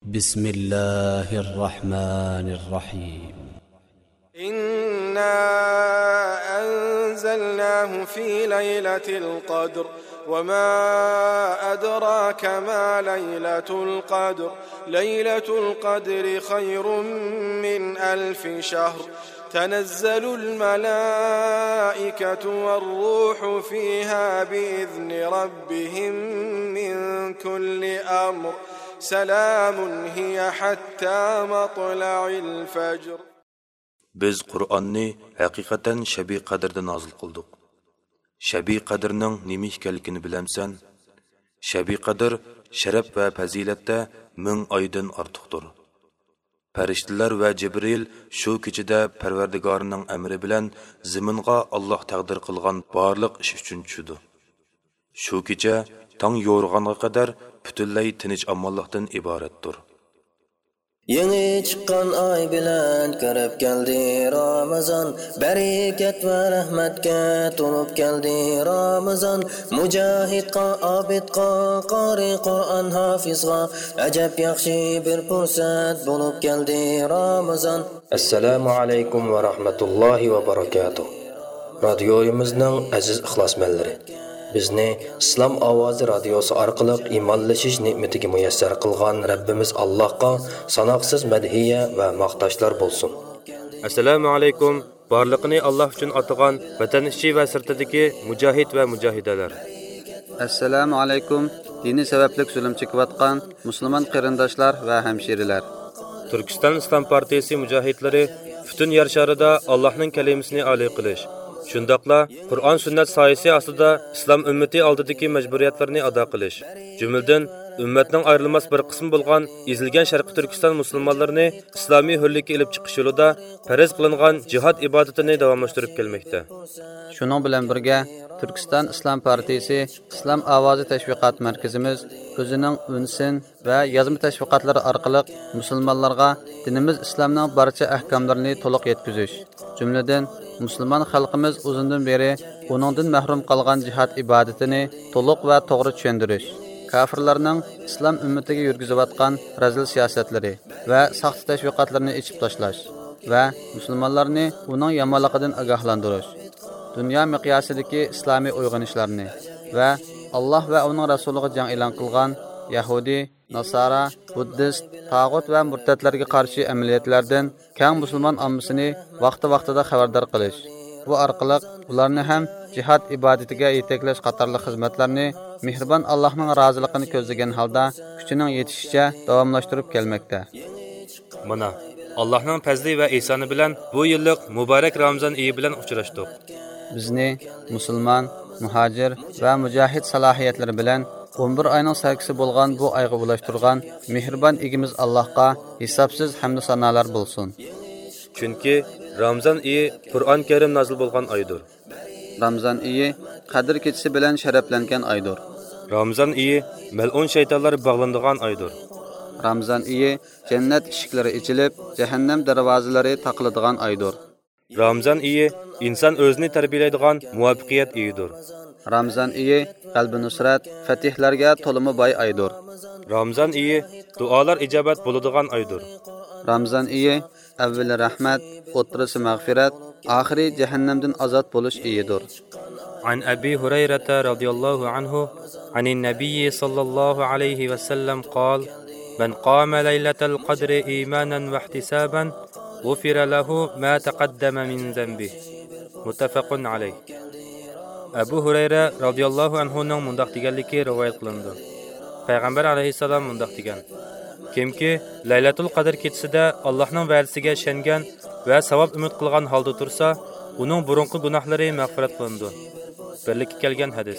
بسم الله الرحمن الرحيم إنا أنزلناه في ليلة القدر وما أدراك ما ليلة القدر ليلة القدر خير من 1000 شهر تنزل الملائكة والروح فيها بإذن ربهم من كل أمر سلام هي حتى مطلع الفجر. Biz Qur'onni haqiqatan Shabi Qadrda nozil qildik. Shabi Qadrning nima ekanligini bilamsan? Shabi Qadr sharaf va fazilatda 1000 oydan ortiqdir. Farishtalar va Jibril shu kechada Parvardigorning amri bilan zaminga Alloh taqdir qilgan barliq ish uchun tushdi. Shu kecha tong yo'rg'onga qadar butunlay tinch omonlikdan iboratdir. Yangi chiqqan oy bilan kirib keldi Ramazon, barakat va rahmatga to'lib keldi Ramazon. Mujohidqa, obidqa, qori Qur'on hofizga ajab yaxshi bir fursat bo'lib keldi Ramazon. Assalomu alaykum va rahmatullohi va barakatuh. Radioyimizning aziz ixlosmandlari, bizni Islom ovozi radiosi orqali iymonlashish ne'matiga muyassar qilgan Rabbimiz Allohga sanoqsiz madhiya va maqtashlar bo'lsin. Assalomu alaykum. Barliqni Alloh uchun atagan vatan ichi va sirtidagi mujohid va mujohidalar. Assalomu alaykum. Dini sabablik zulm chekayotgan musulmon qarindoshlar va hamshiralar. Turkiston Islom partiyasi mujohidlari butun yer sharida Allohning kalimasini oliy qilish, shundaqla Qur'on sunnat soyasi ostida islom ummati oldidagi majburiyatlarni ado qilish, jumladan ummatning ayrilmas bir qismi bo'lgan ezilgan Sharqiy Turkiston musulmonlarini islomiy hurlikka elib chiqish yo'lida farz qilingan jihad ibodatini davomlashtirib kelmoqda. Shuning bilan birga Turkiston Islom partiyasi Islom ovozi tashviqot markazimiz o'zining unsin va yozma tashviqotlari orqali musulmonlarga dinimiz islomning barcha ahkomlarini to'liq yetkazish, jumladan musulmon xalqimiz uzundan beri uningdan mahrum qolgan jihad ibodatini to'liq va to'g'ri tushuntirish, kafirlarning islom ummatiga yurgizayotgan razil siyosatlari va saxta tashviqotlarni ichib tashlash va musulmonlarni uning yomonligidan ogohlantirish, dunyo miqyosidagi islomiy uyg'onishlarni va Alloh va uning rasuliga jang e'lon qilgan Yahudi, Nasara, Buddist, tag'ut va murtadlarga qarshi amaliyotlardan keng musulmon ommasini vaqti-vaqtida xabardor qilish. Bu orqali ularni ham jihad ibodatiga yetaklash qatorli xizmatlarni mehribon Allohning roziligini ko'zlagan holda kuchining yetishicha davomlashtirib kelmoqda. Mana Allohning fazli va ihsoni bilan bu yillik muborak Ramazon oyi bilan uchrashdik. Bizni musulmon, muhojir va mujohid salohiyatlari bilan 11 oyning sarkisi bo'lgan bu oyga ulashtirgan mehribon egimiz Allohga hisobsiz hamd sanolar bo'lsin. Chunki Ramazon oyi Qur'on Karim nozil bo'lgan oydir. Ramazon oyi Qadr kechasi bilan sharaflangan oydir. Ramazon oyi mal'un shaytonlar bog'lanadigan oydir. Ramazon oyi jannat eshiklari ochilib, jahannam darvozalari taqiladigan oydir. Ramazon oyi inson o'zini tarbiyalaydigan muvaffaqiyat oyidir. Ramazon oyi qalbi nusrat, fatihlarga to'limi boy oydir. Ramazon oyi duolar ijobat bo'ladigan oydir. Ramazon oyi avvali rahmat, o'rtasi mag'firat, oxiri jahannamdan ozod bo'lish oyidir. An Abi Hurayrah radhiyallohu anhu an an-nabiy sallallohu alayhi va sallam qol: "Man qama laylatal qadri imanan va ihtisaban, ghufira lahu ma taqaddama min zambihi." Muttafaqun alayh. Abu Hurayra radhiyallohu anhu ning mundaq deganligi rivoyat qilindi. Payg'ambar alayhisalom mundaq degan: Kimki Laylatul Qadr kechasida Allohning va'dasiga ishongan va savob umid qilgan holda tursa, uning burunqi gunohlari mag'firat qilindi. Birlikka kelgan hadis.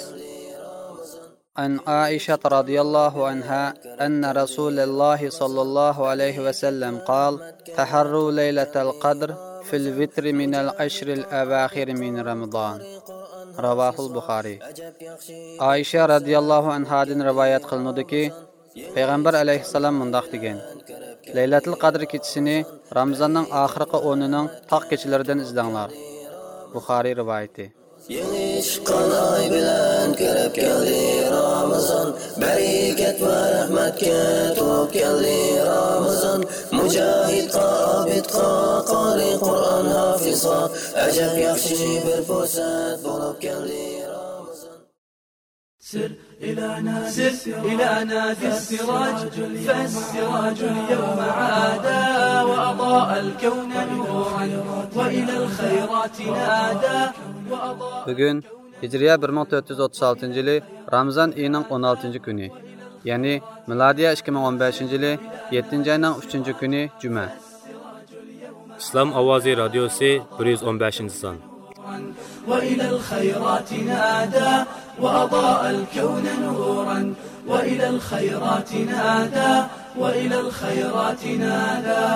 An Aisha radhiyallohu anha anna Rasululloh sallallohu alayhi va sallam qala: "Taharru laylatal qadr fil vitr min al-ashr al-awakhir min Ramazon." Ravahul Buxoriy. Aisha radhiyallohu anhadan rivoyat qilinadiki, Payg'ambar alayhissalom mundaq degan: Laylatul Qadr kechasini Ramazonning oxirgi 10ining taq kechalaridan izlanglar. Buxoriy rivoyati. chiqqan oy bilan kirib keldi Ramazon, barakat va rahmatga to'lib keldi Ramazon. Mujohidqa, obidqa, qori Qur'on hafizqa, ajab yaxshi bir fursat bo'lib keldi Ramazon. سر إلى نادي السراج فالسراج اليوم عادا وأضاء الكون نورا وإلى الخيرات نادى. Bugün Hicriye 1436 yılı Ramazan ayının 16. günü. Yani miladiye 2015 yılı 7. ayının 3. günü Cuma. İslam Avazi Radyosu 115. son. وإلى الخيرات نادى وأضاء الكون نورا وإلى الخيرات نادى وإلى الخيرات نادى.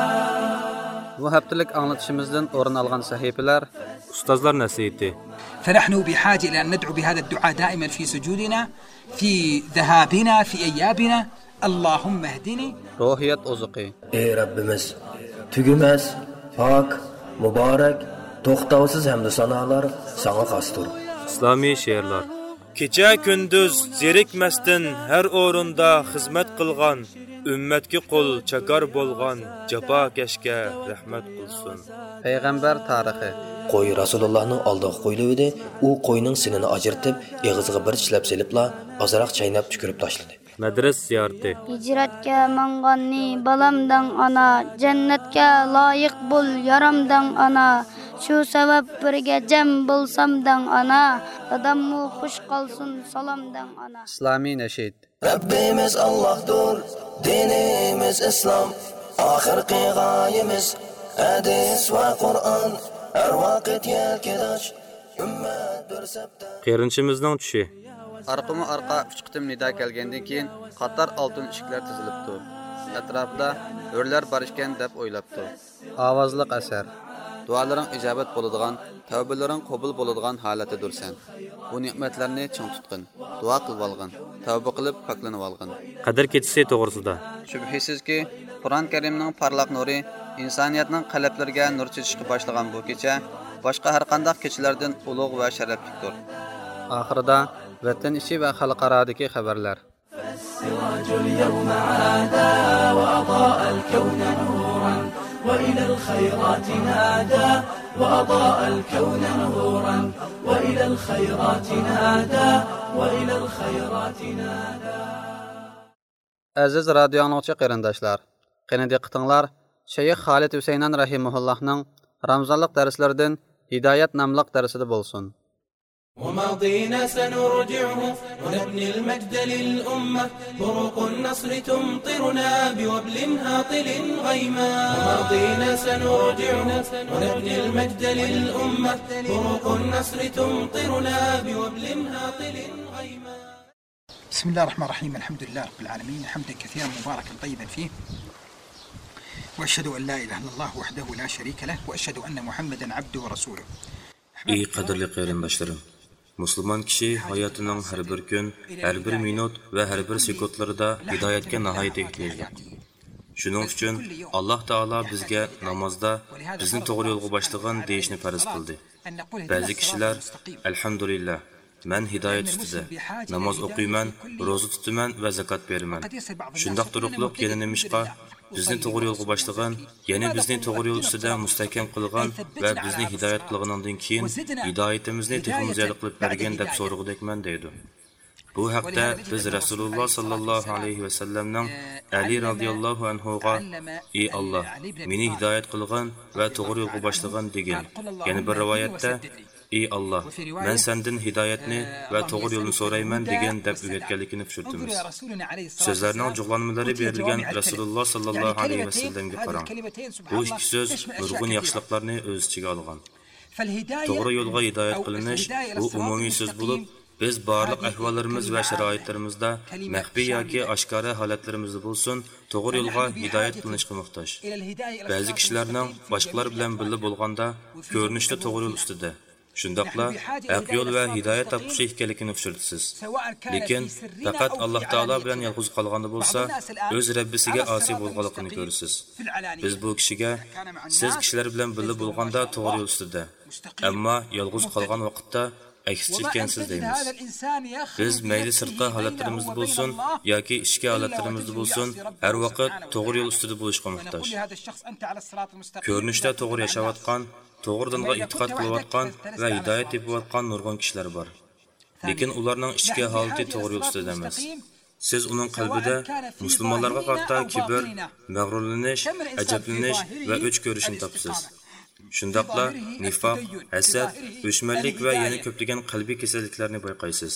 Bu haftalık anlatışımızdan o'rin olgan sahifeler Ustazlar nasihati. فنحن بحاجة إلى أن ندعو بهذا الدعاء دائما في سجودنا في ذهابنا في أيابنا. اللهم اهدني. ruhiyat ozuqi. Ey Rabbimiz, tugimez, pak, mübarek, to'xtovsiz hamd sanolar sana xosdir. İslami şeirler. Kecha kunduz zerikmasdan har o'rinda xizmat qilgan, ummatga qo'l chakar bo'lgan jafokashga rahmat qilsin. Payg'ambar tarixi. Qo'y Rasulullohning oldiga qo'yildi, u qo'yning sinini ajratib, eg'iziga bir tishlab selibla, ozroq chaynab tükürib tashladi. Madras ziyarati. Hicratga manganni balamdan ana, jannatga loyiq bo'l yaramdan ana. Shu sabab birga jam bo'lsamdan ana, dadammu xush qolsin salomdan ana. İslami neşid. Rabbimiz Allohdir, dinimiz islom, oxirgi g'oyamiz hadis va Qur'on, har vaqt yelkidosh ummat bir sabda. Qerinchimizning tushi. Arqama arqa 3 qitim nida kelgandan keyin qator oltin ishiklar tizilibdi. Atrofda o'rlar bor ekan deb o'ylabdi. Ovozliq asar. Dualaring ijobat bo'ladigan, tavbalaring qabul bo'ladigan holatdadir sen. Bu ne'matlarni ching tutqin, duo qilib olgin, tavba qilib poklanib olgin. Qadr kechisi to'g'risida. Shubhisizki, Qur'on Karimning parlaq nuri insoniyatning qalblariga nur chechishga boshlagan bu kecha boshqa har qanday kechalardan ulug' va sharaflidir. Oxirida vatan ichi va xalqarodagi xabarlar. السراج اليوم عادا وأضاء الكون نورا وإلى الخيرات نادى وأضاء الكون نورا وإلى الخيرات نادى وإلى الخيرات نادى. Aziz radio anlıqçı qarindaşlar, qani diqqətinglar Şeyx Xalid Hüseynan rahimehullahның Ramazanlıq dərslərdən Hidayət namlıq dərsində bolsun. وماضينا سنرجعه ونبني المجد للأمة بروق النصر تمطرنا بوبل هاطل غيما. وماضينا سنرجعه ونبني المجد للأمة بروق النصر تمطرنا بوبل هاطل غيما. بسم الله الرحمن الرحيم. الحمد لله رب العالمين حمدا كثيرا مباركا طيبا فيه، وأشهد أن لا إله إلا الله وحده لا شريك له، وأشهد أن محمدا عبده ورسوله. Ey qadrli qarindoshlarım, Müslüman kişi hayatının her bir gün, her bir minut ve her bir sekundlarida hidayetke nihayet ehtiyojli. Şunun üçün Allah Taala bizge namazda bizni to'g'ri yo'lga boshlagan deyishni farz qildi. Ba'zi kishilar elhamdülillah men hidayet ustida namoz o'qiyman, ro'za tutaman va zakot beraman. Shundoq turuqliq yana nimishqa bizni to'g'ri yo'lga boshlagan, yana bizni to'g'ri yo'l ustida mustahkam qilgan va bizni hidoyat qilgandan keyin hidoyatimizni texnik ziyod qilib bergan deb so'rag'udekman deydi. Bu haqda biz Rasululloh sallallohu alayhi va sallamning Ali radhiyallohu anhuga "Ey Alloh, meni hidoyat qilgan va to'g'ri yo'lga boshlagan" degan. Yana bir rivoyatda "Ey Allah, men senden hidayetni va to'g'ri yo'lni so'rayman" degan deb o'rgatganligini tushuntiramiz. So'zlarning jug'lanmalari berilgan Rasululloh sallallohu alayhi va sallamga qarang. Bu ikki so'z nurg'un yaxshiliklarni o'z ichiga olgan. To'g'ri yo'lga hidoyat qilinish bu umumiy so'z bo'lib, biz barliq ahvollarimiz va sharoitlarimizda maxfiy yoki oshkora holatlarimizda bo'lsin, to'g'ri yo'lga hidoyat qilinishga muhtoj. Ba'zi kishilarning boshqalar bilan birga bo'lganda ko'rinishda to'g'ri yo'l ustida shundoqla haq yo'l va hidoyat topqish ekanligini uchirtisiz. Lekin faqat Alloh taolo bilan yolg'iz qolganda bo'lsa, o'z Rabbisiga osiy bo'lganligini ko'rasiz. Biz bu kishiga siz kishilar bilan birga bo'lganda to'g'ri yo'l ustida, ammo yolg'iz qolgan vaqtda aksichilkansiz deymiz. Biz mayli sirtqi holatlarimizda bo'lsin yoki ichki holatlarimizda bo'lsin, har vaqt to'g'ri yo'l ustida bo'lishga muhtoj. Ko'rinishda to'g'ri yashayotgan, to'g'ri dinga e'tiqod qilayotgan va hidoyat topayotgan nurg'un kishilar bor. Lekin ularning ichki holati to'g'ri yo'l ustida emas. Siz uning qalbida musulmonlarga qarata kibr, mag'rurlanish, ajablanish va o'ch ko'rishni topsiz. Shundaqla nifoq, hasad, o'chmanlik va yana ko'plagan qalbiy kasalliklarni bayqaysiz.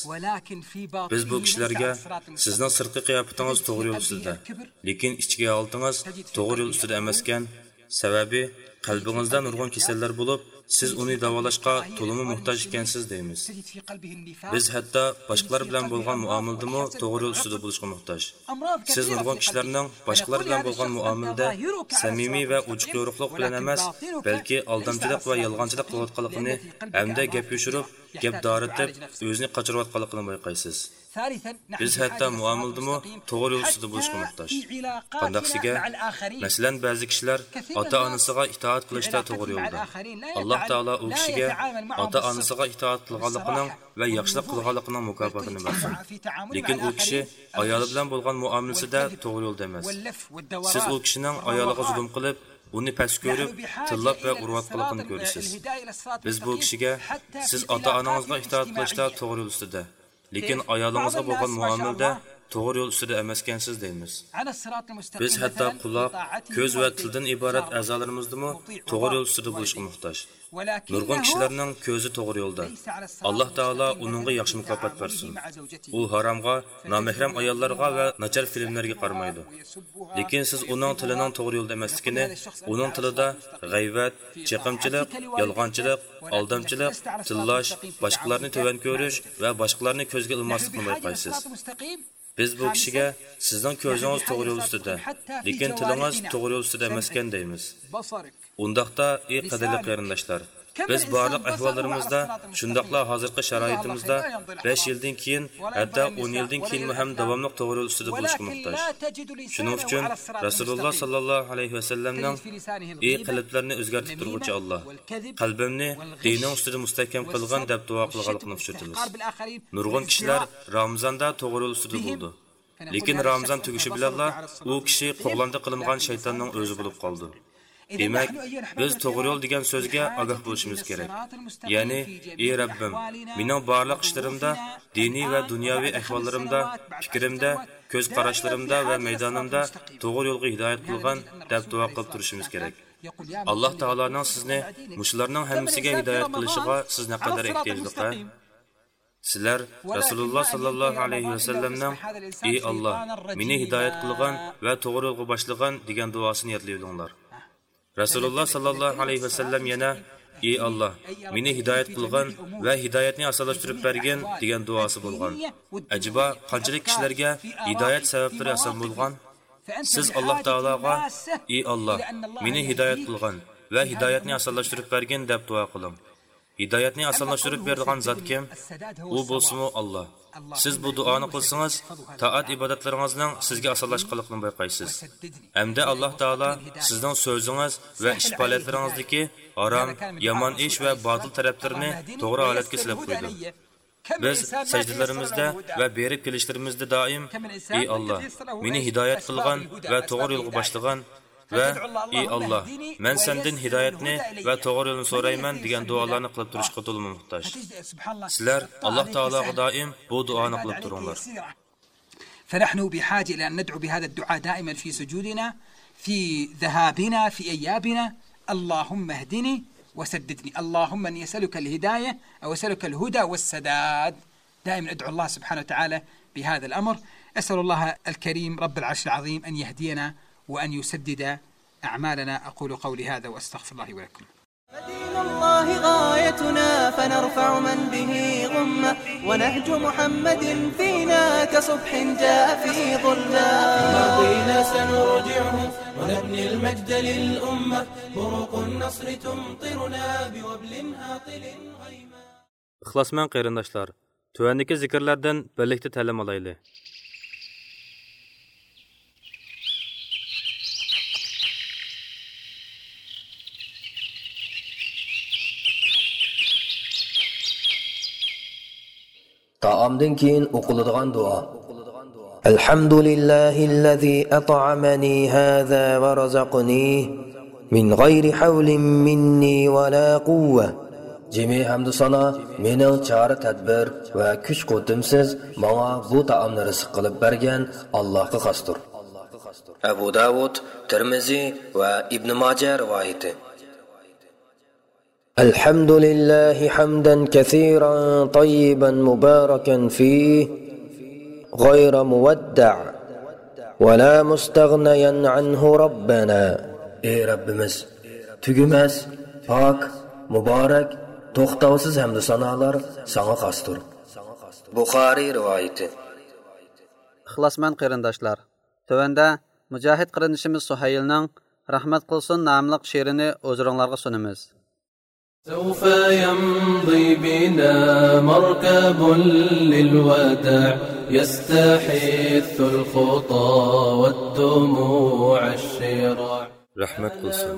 Biz bu kishilarga sizning sirtqi qiyofatingiz to'g'ri yo'l ustida, lekin ichki holatingiz to'g'ri yo'l ustida emaskan, sababi qalbingizda nurg'un kasallar bo'lib, siz uni davolashga to'liq muhtoj ekansiz deymiz. Biz hatto boshqalar bilan bo'lgan muomaladami to'g'ri yo'l ustida bo'lishga muhtoj. Siz nurg'un kishilarning boshqalar bilan bo'lgan muomalada samimiy va ochiq yo'riqlik bilan emas, balki aldamchilik va yolg'onchilik qilayotganligini hamda gap yoshirib, gap doritib, o'zini qochirayotganligini bayqaysiz. Biz hatto muomaladami to'g'ri yo'l ustida bo'lishga muhtoj. Qandaqsiga, masalan, ba'zi kishilar ota-onasiga itoat qilishda to'g'ri yo'lda. Alloh taolo u kishiga ota-onasiga itoat qilganligining va yaxshilik qilganligining mukofotini bersin. Lekin u kishi ayoli bilan bo'lgan muomalasida to'g'ri yo'lda emas. Siz u kishining ayoliga zulm qilib, uni past ko'rib, tillab va urayotganligini ko'rasiz. Biz bu kishiga siz ota-onangizga itoat qilishda to'g'ri yo'l ustida, lekin ayolingizga bo'lgan muomalada to'g'ri yo'l ustida emaskansiz deymiz. Biz hatto quloq, ko'z va tildan iborat a'zolarimizda to'g'ri yo'l ustida bo'lishga muhtoj. Nurg'un kishilarning ko'zi to'g'ri yo'lda. Alloh taolo uningga yaxshi mukofot bersin. U haromga, nomahram ayollarga va nachar filmlarga qaramaydi. Lekin siz uning tilining to'g'ri yo'lda emasligini, uning tilida g'ayvat, chaqimchilik, yolg'onchilik, aldamchilik, tillash, boshqalarni to'van ko'rish va boshqalarni ko'zga ilmaslikni bayqaysiz. Biz bu kishiga sizning ko'zingiz to'g'ri yo'l ustida, lekin tilingiz to'g'ri yo'l ustida emaskan deymiz. Undaqda, ey qadrli qarindoshlar, biz barliq ahvollarimizda, shundaqla hozirgi sharoitimizda 5 yildan keyin, hatto 10 yildan keyin ham davomli to'g'ri yo'l ustida bo'lishga muhtoj. Shuning uchun Rasululloh sallallohu alayhi va sallamning ey qalblarni o'zgartirib turuvchi Alloh, qalbimni dining ustida mustahkam qilgan deb duo qilganligini uchratamiz. Nurg'un kishilar Ramazonda to'g'ri yo'l ustida bo'ldi. Lekin Ramazon tugishi bilan u kishi qo'g'landa qilingan shaytonning o'zi bo'lib qoldi. Demak, biz to'g'ri yo'l degan so'zga ogoh bo'lishimiz kerak. Ya'ni, ey Rabbim, mening barliq ishlarimda, diniy va dunyoviy ahvollarimda, fikrimda, ko'z qarashlarimda va maydonimda to'g'ri yo'lga hidoyat qilgan deb duo qilib turishimiz kerak. Alloh taoloning sizni mushularning hammasiga hidoyat qilishiga siz naqadar ehtiyojliqa? Sizlar Rasululloh sallallohu alayhi va sallamning ey Alloh, meni hidoyat qilgan va to'g'ri yo'lga boshlagan degan duosini yodlayinglar. Rasululloh sallallohu alayhi va sallam yana ey Alloh, meni hidoyat qilgan va hidoyatni osonlashtirib bergin degan duosi bo'lgan. Ajiba qanchalik kishilarga hidoyat sabablari oson bo'lgan? Siz Alloh taologa ey Alloh, meni hidoyat qilgan va hidoyatni osonlashtirib bergin deb duo qiling. Hidoyatni osonlashtirib beradigan zot kim? U bo'lsa-mu Alloh. Siz bu duoni qilsangiz, taat ibodatlaringizning sizga osonlashganligini bayqaysiz. Hamda Alloh taolo sizning so'zingiz va ish faoliyatlaringizdagi harom, yomon ish va botil taraflarini to'g'ri holatga silab qo'ydi. Biz sajdalarimizda va berib kelishlarimizda doim ey Alloh, meni hidoyat qilgan va to'g'ri yo'lga boshlagan va ey Alloh, men sendan hidoyatni va to'g'ri yo'lni so'rayman degan duolarni qilib turishga to'liq muhtoj. Sizlar Alloh taologa doim bu duoni qilib turinglar. فنحن بحاجة إلى أن ندعو بهذا الدعاء دائما في سجودنا، في ذهابنا، في إيابنا. اللهم اهدني وسددني، اللهم أني أسألك الهداية أو أسألك الهدى والسداد. دائما أدعو الله سبحانه وتعالى بهذا الأمر. أسأل الله الكريم رب العرش العظيم أن يهدينا وأن يسدد أعمالنا. أقول قولي هذا وأستغفر الله ولكم. فدين الله غايتنا فنرفع من به غمة، ونهج محمد فينا كصبح جاء في ظلمة. ماضينا سنرجعه ونبني المجد للأمة، بروق النصر تمطرنا بوبل هاطل غيما. İxlasman qarindoshlar, tövəndəki zikirlərdən birlikdə təlim alaylı. Taomdan keyin o'qiladigan duo. Alhamdulillahillazi at'amani hadha va razaqani min g'ayri hawlin minni va la quwwa. Jami hamdu sana mening chora tadbir va kuch quwwatimsiz menga bu taomni rizq qilib bergan Allohga xosdir. Abu Davud, Tirmizi va Ibn Majah rivoyati. Alhamdulillahi hamdan kathiran tayyiban mubarakan fihi غير مودع ولا مستغنيا عنه ربنا. Ey Rabbimiz, tügümez, pak, mübarek, toxtavsız hamd sanolar sana xosdir. Buxoriy rivoyati. Ixlosmand qarindoshlar, tövəndə Mücahid qarindishimiz Suhaylning rahmat qilsin nomli she'rini o'zingizlarga sunamiz. سوف يمضي بنا مركب للوداع يستحث الخطى والدموع الشراع. Rahmat qilsin.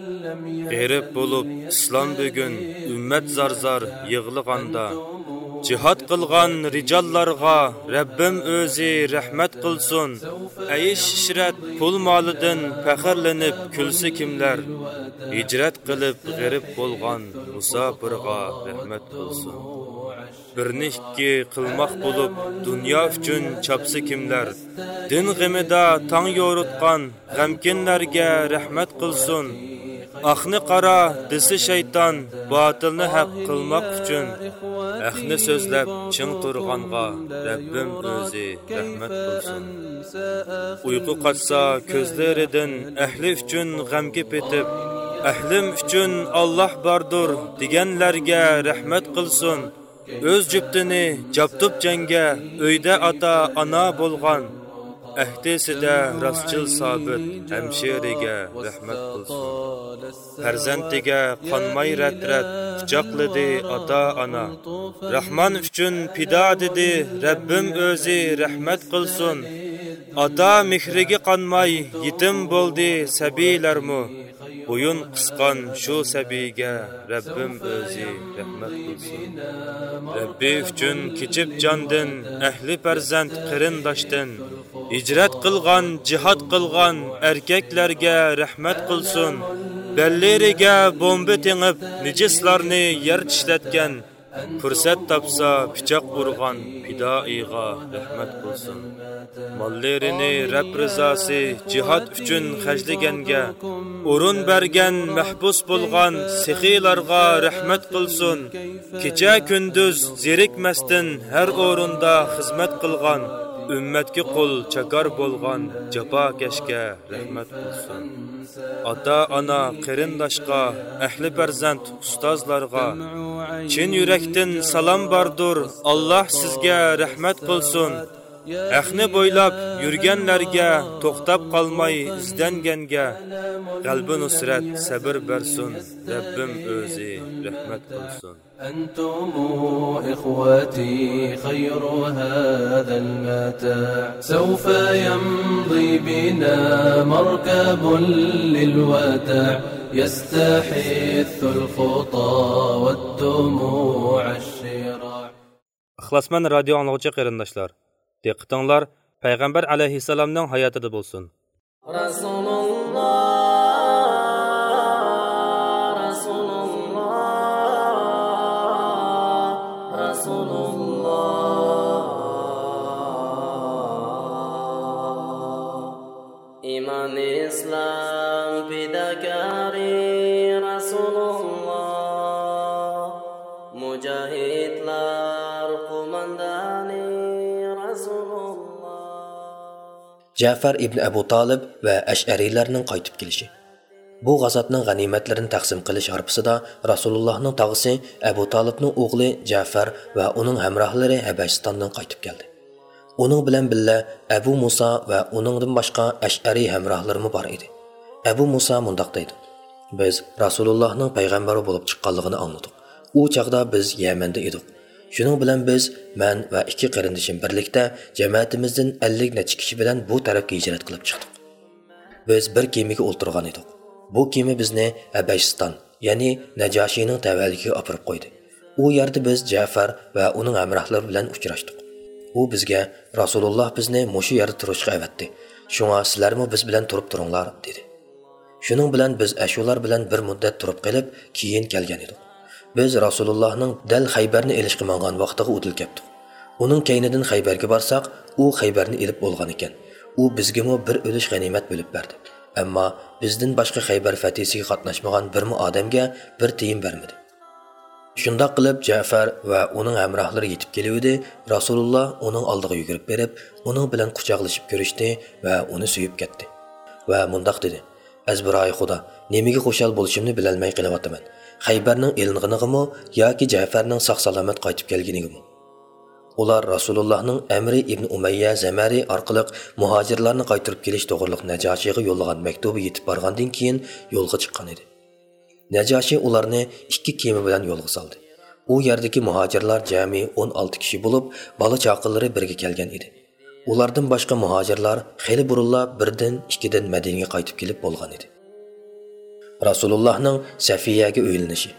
G'erib bo'lib islom bugun ummat zarzar yig'lig'anda jihad qilgan rijollarga Rabbim o'zi rahmat qilsin. Ayish ishrat pul molidan faxrlanib kulsa kimlar, hijrat qilib g'erib bo'lgan musofirga rahmat qilsin. Birni ikki qilmoq bo'lib dunyo uchun chopsa kimlar, din g'imida tong yo'ritgan g'amkinlarga rahmat qilsin. Aqni qara desi shayton botilni haq qilmoq uchun aqni so'zlab ching turg'anga Rabbim o'zi rahmat qilsin. Uyqu qatsa ko'zlaridan ahli uchun g'amga petib, ahlim uchun Alloh bordir deganlarga rahmat qilsin. O'z juftini jabtub janga uyda ota ona bo'lgan ahdisida rostchil sobit hamshiriga rahmat qilsin. Farzandiga qonmay ratrat quchoqladi ota ona. Rahmon uchun fido dedi Rabbim o'zi rahmat qilsin. Ota mehriga qonmay yetim bo'ldi sabilarmu. Bo'yin qisqan shu sabiga Rabbim o'zi rahmat qilsin. Rabbi uchun kechib jondin ahli farzand qarindoshdan hijrat qilgan, jihad qilgan erkaklarga rahmat qilsin. Belleriga bomba tengib nijislarni yer tishlatgan, fursat topsa pichoq urgan fidoiga rahmat qilsin. Mollarini Rabb rizosi jihad uchun xajlaganga, o'rin bergan mahbus bo'lgan sixiylarga rahmat qilsin. Kecha kunduz zerikmasdan har o'rinda xizmat qilgan, ummatga qo'l chakar bo'lgan jafokashga rahmat qilsin. Ota ona qarindoshga, ahli farzand ustozlarga chin yurakdan salom bordir. Alloh sizga rahmat qilsin. Aqni bo'ylab yurganlarga, to'xtab qolmay izdanganga qalbi nusrat sabr bersin. Rabbim o'zi rahmat qilsin. أنتم إخوتي خير هذا المتاع سوف يمضي بنا مركب للوداع يستحث الخطى والدموع الشراع. Ixlosmand radio anglag'uchi qarindoshlar, diqqatinglar payg'ambar alayhissalomning hayotida bo'lsin. Rasululloh İman İslam fidakari Rasulullah Mücahidler kumandani Rasulullah. Ja'far ibn Abu Talib va Ash'ariylarning qaytib kelishi. Bu g'azotning g'animatlarini taqsim qilish harpisida Rasulullohning tog'isi Abu Talibning o'g'li Ja'far va uning hamrohlari Habashistondan qaytib keldi. Uning bilan billa Abu Musa va uningdan boshqa Ash'ari hamrohlarimiz bor edi. Abu Musa mundaq deydi: Biz Rasulullohning payg'ambari bo'lib chiqqanligini angladik. U chaqda biz Yamanda edik. Shuning bilan biz, men va ikki qarindishim birlikda jamoatimizdan 50 necha kishi bilan bu tarafga hijrat qilib chiqdik. Biz bir kemaga o'ltirgan edik. Bu kema bizni Habashiston, ya'ni Najoshining tavalligiga olib qo'ydi. U yerda biz Ja'far va uning hamrohlari bilan uchrashdik. U bizga Rasululloh bizni mushu yerda turishga avatdi. Shunga sizlarmi biz bilan turib turinglar dedi. Shuning bilan biz ashular bilan bir muddat turib qolib, keyin kelgan edik. Biz Rasulullohning dal Xaybarni elishga mangan vaqtiga o'til ketdik. Uning keynidan Xaybarga borsak, u Xaybarni elib bo'lgan ekan. U bizga bir o'lish g'animat bo'lib berdi. Ammo bizdan boshqa Xaybar fatisiga qatnashmagan birmi odamga bir tiyin bermadi. Shundoq qilib Ja'far va uning hamrohlari yetib keluvdi. Rasululloh uning oldiga yugurib berib, uning bilan quchoqlashib ko'rishdi va uni suyib ketdi. Va mundoq dedi: "Azbiroy Xudo, nimaga qo'shal bo'lishimni bilolmay qelyapman. Xaybarning elinganigimi yoki Ja'farning sog'-salomat qaytib kelganigimi?" Ular Rasulullohning Amri ibn Umayya Zamari orqali muhojirlarni qaytarib kelish to'g'riliq Najoshiga yo'llagan maktubi yetib borgandan keyin yo'lga chiqqan edi. Najoshi ularni 2 kema bilan yo'lga soldi. U yerdagi muhojirlar jami 16 kishi bo'lib, bola chaqinlari birga kelgan edi. Ulardan boshqa muhojirlar xeyli burunla birdan, ikkidan Madinaga qaytib kelib bo'lgan edi. Rasulullohning Safiyaga o'yilinishi.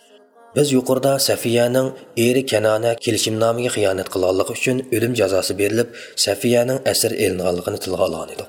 Biz yuqorida Safiyaning eri Kanana kelishimnomiga xiyonat qilganligi uchun o'lim jazosi berilib, Safiyaning asir elinganligini tilga olgan edik.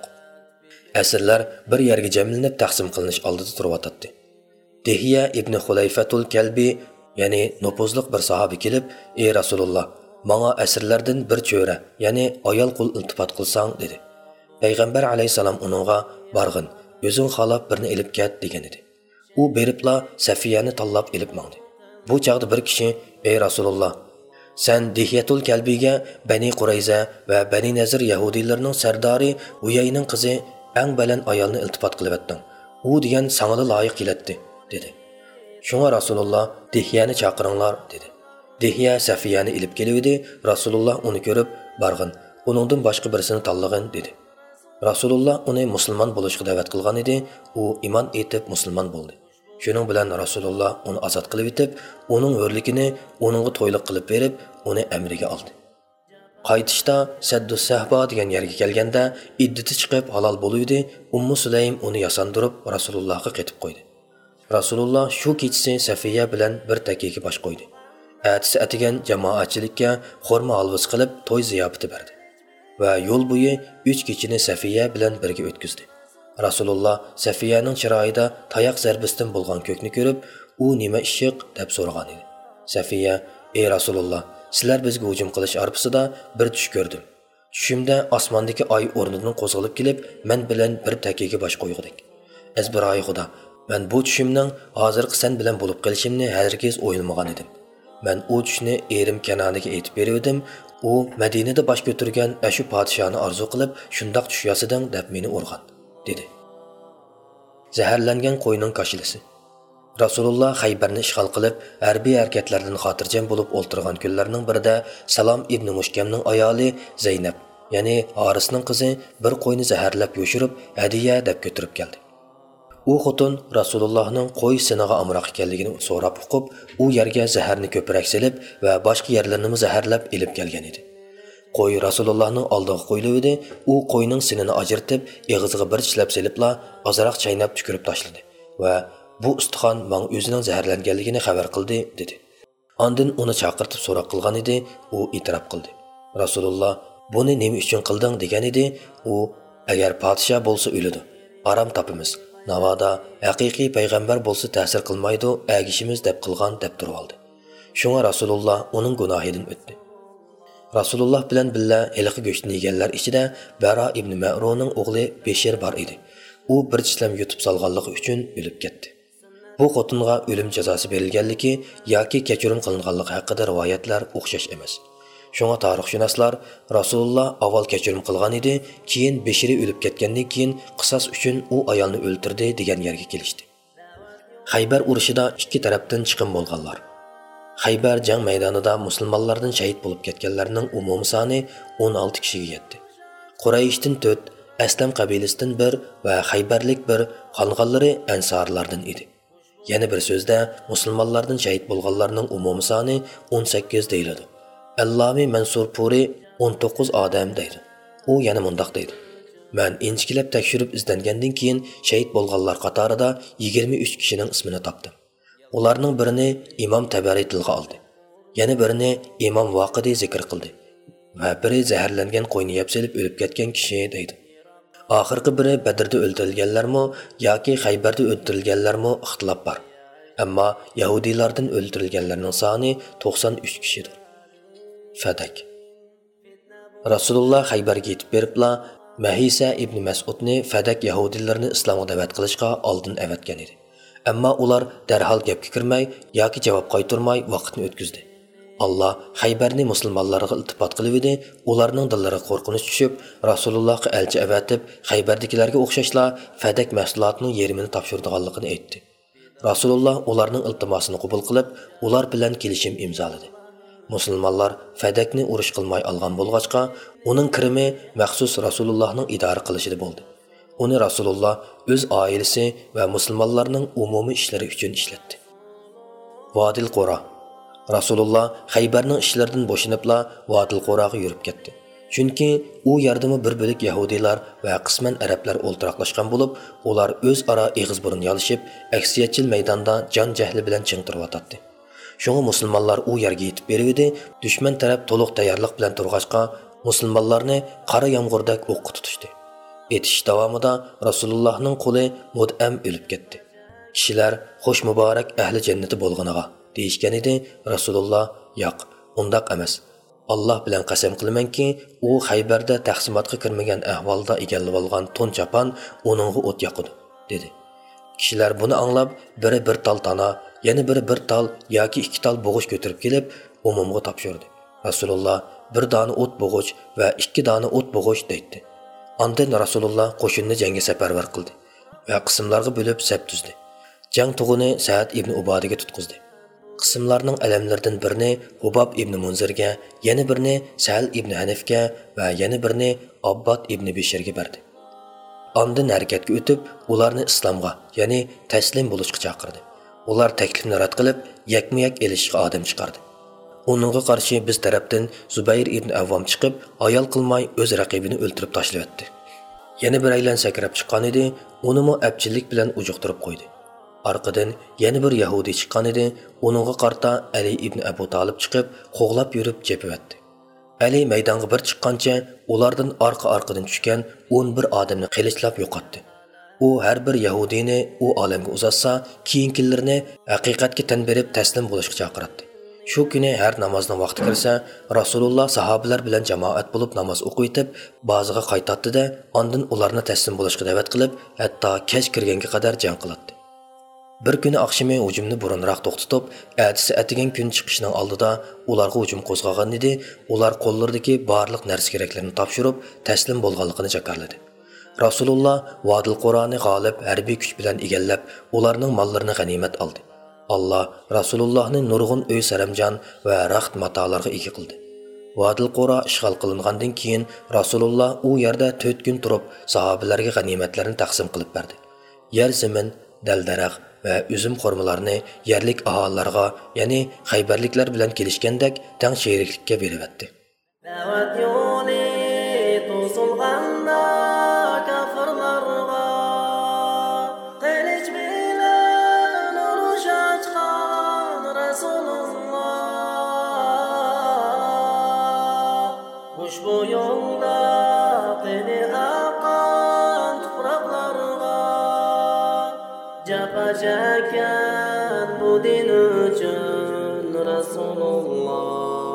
Asirlar bir yerga jamlanib taqsim qilinish oldida turib Dehiya ibn Xulayfatul Kalbi, ya'ni nopozliq bir sahabi kelib, "Ey Rasululloh, menga asirlardan bir cho'ra, ya'ni ayol qul iltifot qilsang" dedi. Payg'ambar alayhisalom uningga "Barg'in, o'zing xalab birini elib ket" degan edi. U beribla Safiyani tanlab elib mangdi. Bu chaqda bir kishi: "Ey Rasululloh, sen Dehiyatul Kalbiga Bani Qurayza va Bani Nazir Yahudiylarining sardori Uyayning qizi eng baland ayolni iltifot qilyapting. U degan sanga loyiq keladi" dedi. Shunga Rasululloh Dehiyani chaqiringlar dedi. Dehiya Safiyani ilib keluvdi. Rasululloh uni ko'rib, "Barg'in, uningdan boshqa birisini tanlag'in" dedi. Rasululloh uni musulmon bo'lishga da'vat qilgan edi. U iymon etib musulmon bo'ldi. Shuning bilan Rasululloh uni ozod qilib etib, uning hurligini uningga to'yliq qilib berib, uni amriga oldi. Qaytishda Saddus Sahba degan yerga kelganda iddati chiqib halol bo'luvdi. Ummu Sulaym uni yasandirib Rasulullohga ketib qo'ydi. Rasululloh shu kechasi Safiya bilan bir takiga bosh qo'ydi. Atisi atigan jamoatchilikka xurmo alvos qilib to'y ziyofati berdi va yo'l bo'yi 3 kechini Safiya bilan birga o'tkazdi. Rasululloh Safiyaning chiroyida tayoq zarbasidan bo'lgan ko'kni ko'rib, "U nima ishiq?" deb so'ragan edi. Safiya: "Ey Rasululloh, sizlar bizga hujum qilish arpasida bir tush ko'rdim. Tushimda osmondagi oy o'rnidan qo'zg'alib kelib, men bilan bir takiga bosh qo'ydik. Azbiroy Xudo, men bu tushimning hozirgi sen bilan bo'lib qolishimni hargiz o'ylamagan edim. Men u tushni erim Kananiga aytib berdim. U Madinada bosh ko'targan ashu podshoni orzu qilib, shundoq tush yasadan deb meni urgan" dedi. Zaharlangan qo'yning kashilasi. Rasululloh Xaybarni ishg'ol qilib, harbiy harakatlardan xotirjam bo'lib o'ltirgan kunlarning birida Salom ibn Mushkamning ayoli Zaynab, ya'ni Harisning qizi bir qo'yni zaharlab yo'shirib, hadiya deb ko'tarib keldi. U xotin Rasulullohning qo'y siniga amroq ekanligini so'rab uqib, u yerga zaharni ko'proq selib va boshqa yerlarni zaharlab elib kelgan edi. Qo'y Rasulullohning oldiga qo'yildi. U qo'yning sinini ajratib, og'ziga bir tishlab selibla ozroq chaynab tukurib tashladi va "Bu ustixon menga o'zining zaharlanganligini xabar qildi" dedi. Ondan uni chaqirtib so'roq qilgan edi. U e'tirof qildi. Rasululloh "Buni nima uchun qilding?" degan edi. U "Agar podsha bo'lsa o'ladi, aram topimiz. Navoda haqiqiy payg'ambar bo'lsa ta'sir qilmaydi, agishimiz" deb qilgan deb turib oldi. Shunga Rasululloh uning gunohidan o'tdi. Rasululloh bilan billa heliqi go'shtni yeganlar ichida Bara ibn Ma'running o'g'li Beshir bor edi. U bir tishlam yutib solganligi uchun o'lib ketdi. Bu xotinga o'lim jazosi berilganligi yoki kechirim qilinganligi haqida rivoyatlar o'xshash emas. Shunga tarixshunoslar Rasululloh avval kechirim qilgan edi, keyin Beshiri o'lib ketgandan keyin qisos uchun u ayolni o'ldirdi degan yerga kelishdi. Xaybar urushida ikki tarafdan chiqim bo'lganlar. Xaybar jang maydonida musulmonlardan shahid bo'lib ketganlarning umumiy soni 16 kishiga yetdi. Qurayshdan 4, Aslam qabilasidan 1 va Xaybarlik 1, qolganlari Ansorlardan edi. Yana bir so'zda musulmonlardan shahid bo'lganlarning umumiy soni 18 deyiladi. Allami Mansurpuri 19 odam deydi. U yana mundoq deydi: "Men inchikilab tekshirib izlangandan keyin shahid bo'lganlar qatorida 23 kishining ismini topdim. Ularning birini Imom Tabari tilga oldi. yana birini imom Vaqidi zikr qildi va biri zaharlangan qo'yni yeb selib o'lib ketgan kishi deydi. Oxirgi biri Badrda o'ldirilganlarmi yoki Xaybarda o'ldirilganlarmi ixtilof bor. Ammo Yahudiylardan o'ldirilganlarning soni 93 kishidir. Fadak. Rasululloh Xaybarga yetib beribla Mahisa ibn Mas'udni Fadak Yahudiylarni islomga da'vat qilishga oldin avatgan edi. Ammo ular darhol gapga kirmay yoki javob qaytarmay vaqtni o'tkazdi. Allah Xaybarni musulmonlarga iltifot qilib edi, ularning dillariga qo'rqinch tushib, Rasulullohga elchi avatib, Xaybardagilarga o'xshashla Fadak mahsulotining yerimini topshirdiganligini aytdi. Rasululloh ularning iltimosini qabul qilib, ular bilan kelishim imzoladi. Musulmonlar Fadakni urush qilmay olgan bo'lg'achqa, uning kirimi maxsus Rasulullohning idora qilishida bo'ldi. Uni Rasululloh o'z oilasi va musulmonlarning umumiy ishlari uchun ishlatdi. Vodil Qura. Rasululloh Xaybarning ishlaridan bo'shinibla Vodil Quraga yurib ketdi. Chunki u yerdami bir bo'lik Yahudiylar va qisman arablar o'ltiraqlashgan bo'lib, ular o'zaro eg'iz burun yalishib, aksiyatchil maydonda jon jahli bilan chingtirib o'tadi. Şoňa musulmonlar u yerga yetib berdi. Düşman taraf to'liq tayyorlik bilan turg'achqa, musulmonlarni qora yomg'irdak o'qqa tutishdi. Etish davomida Rasulullohning qo'li mudam o'lib ketdi. Kishilar xo'sh muborak ahli jannati bo'lganiga deyishgan edi. Rasululloh yo'q, undaq emas. Alloh bilan qasam qilamanki, u Xaybarda taqsimotga kirmagan ahvolda egallab olgan to'n chapan uningga o't yoqdi, dedi. Kishilar buni anglab, biri bir tal tana, yana biri bir tal yoki ikki tal bo'g'ish ko'tarib kelib, umumga topshirdi. Rasululloh bir dona o't bo'g'ich va ikki dona o't bo'g'ish deydi. Ondan Rasululloh qo'shinni jangga safarbar qildi va qismlarga bo'lib saf tuzdi. Jang tug'ini Sa'd ibn Ubadaga tutqizdi. Qismlarning alamlaridan birini Hubab ibn Munzirga, yana birini Sa'l ibn Hanifga va yana birini Abbad ibn Bishirga berdi. Ondan harakatga o'tib, ularni islomga, ya'ni taslim bo'lishga chaqirdi. Ular taklifni rad qilib, yakma-yak elishga odam chiqardi. Uningga qarshi biz tarafdan Zubayr ibn Avvom chiqib, ayol qilmay o'z raqibini o'ltirib tashladi. Yana bir aylan sakrab chiqqan edi, unimi abchillik bilan ujuqtirib qo'ydi. Arqadan yana bir Yahudi chiqqan edi, uningga qarta Ali ibn Abu Talib chiqib, qo'g'lab yurib jepivatdi. Ali maydonga bir chiqqancha, ulardan orqa-orqadan tushgan 11 odamni qilichlab yo'qotdi. U har bir Yahudini u olamga uzatsa, keyingilarini haqiqatga tan berib taslim bo'lishga chaqirdi. Shu kuni har namozning vaqti kirsa, Rasululloh sahobalar bilan jamoat bo'lib namoz o'qiytib, ba'ziga qaytatdi-da, ondan ularni taslim bo'lishga da'vat qilib, hatto kech kirganga qadar jang qildi. Bir kuni oqshimi hujumni burunroq to'xtatib, ertasi atigan kun chiqishning oldida ularga hujum qo'zg'agan edi. Ular qo'llaridagi barliq narsa keraklarni topshirib, taslim bo'lganligini jakarladi. Rasululloh Vodil Qur'oni g'olib harbiy kuch bilan egallab, ularning mollarini g'animat oldi. Allah Rasulullohning nurg'un uy saramjon va raxt matolarga ega qildi. Vodil Qura ishg'ol qilingandan keyin Rasululloh u yerda 4 kun turib, sahobalarga g'animatlarni taqsim qilib berdi. Yer zamin, dal-daraxt va üzüm xurmalarni yerlik aholilarga, ya'ni Xaybarliklar bilan kelishgandek tang sheriklikka berib o'tdi. Da'vat yo'li to'silganda kafirlarga qilich bilan urush ochgan Rasululloh ushbu yo'lda qini aqan tuproqlarga japa çeken bu din üçün Rasulullah.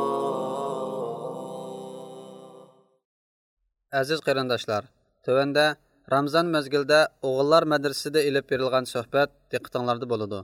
Aziz qarindoshlar, tövəndə Ramazan mezgildə oğullar madrasasida elib berilgan söhbət diqqətinizdə boladı.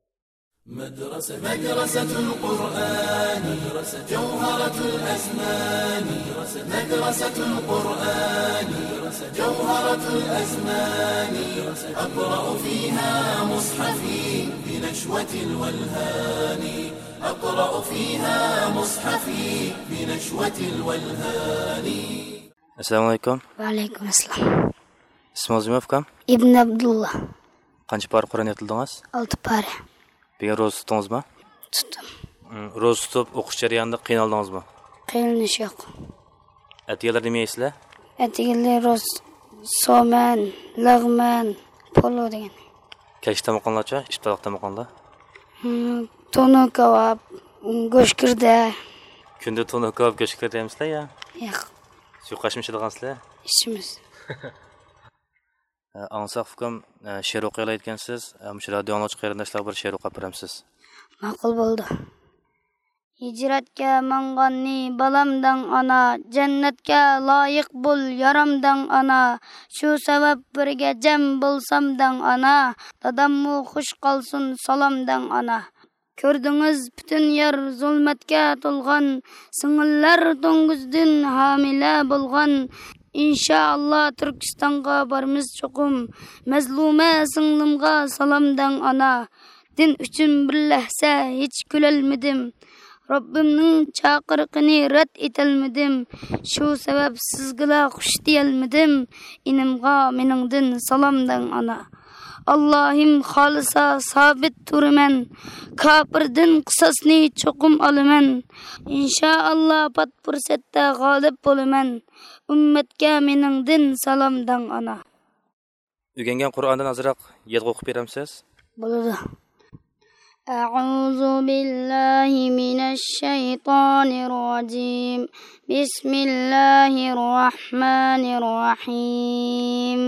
Madrasatul Qur'an, Jawharatul Azman, Madrasatul Qur'an, Jawharatul Azman, أقرأ فيها مصحفي بنشوة الولهان أقرأ فيها مصحفي بنشوة الولهان. Assalamu alaykum. Va alaykum assalom. İsmingiz nima ukam? Ibn Abdullah. Qancha par Qur'on yetildingiz? 6 para. Bir ro'za tutdingizmi? Tutdim. Ro'za tutib o'qish jarayonida qiynaldingizmi? Qiynalish yo'q. Atiylar nima yeysizlar? Atiylar ro'z, so'man, lag'man, polo degan. Kechta maqonlarcha, iftorlik maqonlar. To'no kebab, Go'shkirda. Kunda tuni ko'p go'sht kirdamizlar ya? Yo'q. Suqashmi ichadigansizlar? Ishimiz. Ansaq hukm she'r o'qiyotgansiz. Shu radionoch qarindoshlar bir she'r o'qib beramsiz. Ma'qul bo'ldi. Hijratga manganni balamdan ana, jannatga loyiq bo'l yaramdan ana. Shu sabab birga jam bo'lsamdan ana, dadammu xush qolsin salamdan ana. Ko'rdingiz bütün yer zulmatga to'lgan, singillar to'ng'izdin hamila bo'lgan. İnşallah Türkistan'a barımız çokum, mazluma singlimga salamdan ana. Din üçün birlahsa hiç külelmedim, Rabbimning chaqiriqini rad etelmedim. Shu sabab sizga xush diyalmedim, inimga meningdin salamdan ana. Allah'im halisa sabit turmen, kafirden qisasni çokum alımen. İnşallah pat fursatda g'olib bo'laman, ummatga meningdin salamdan ana. O'rgangan Qur'ondan azroq yodga o'qib beramsiz? Bo'ladi. A'udhu billahi minash shaytonir rojim. Bismillahirrahmanirrahim.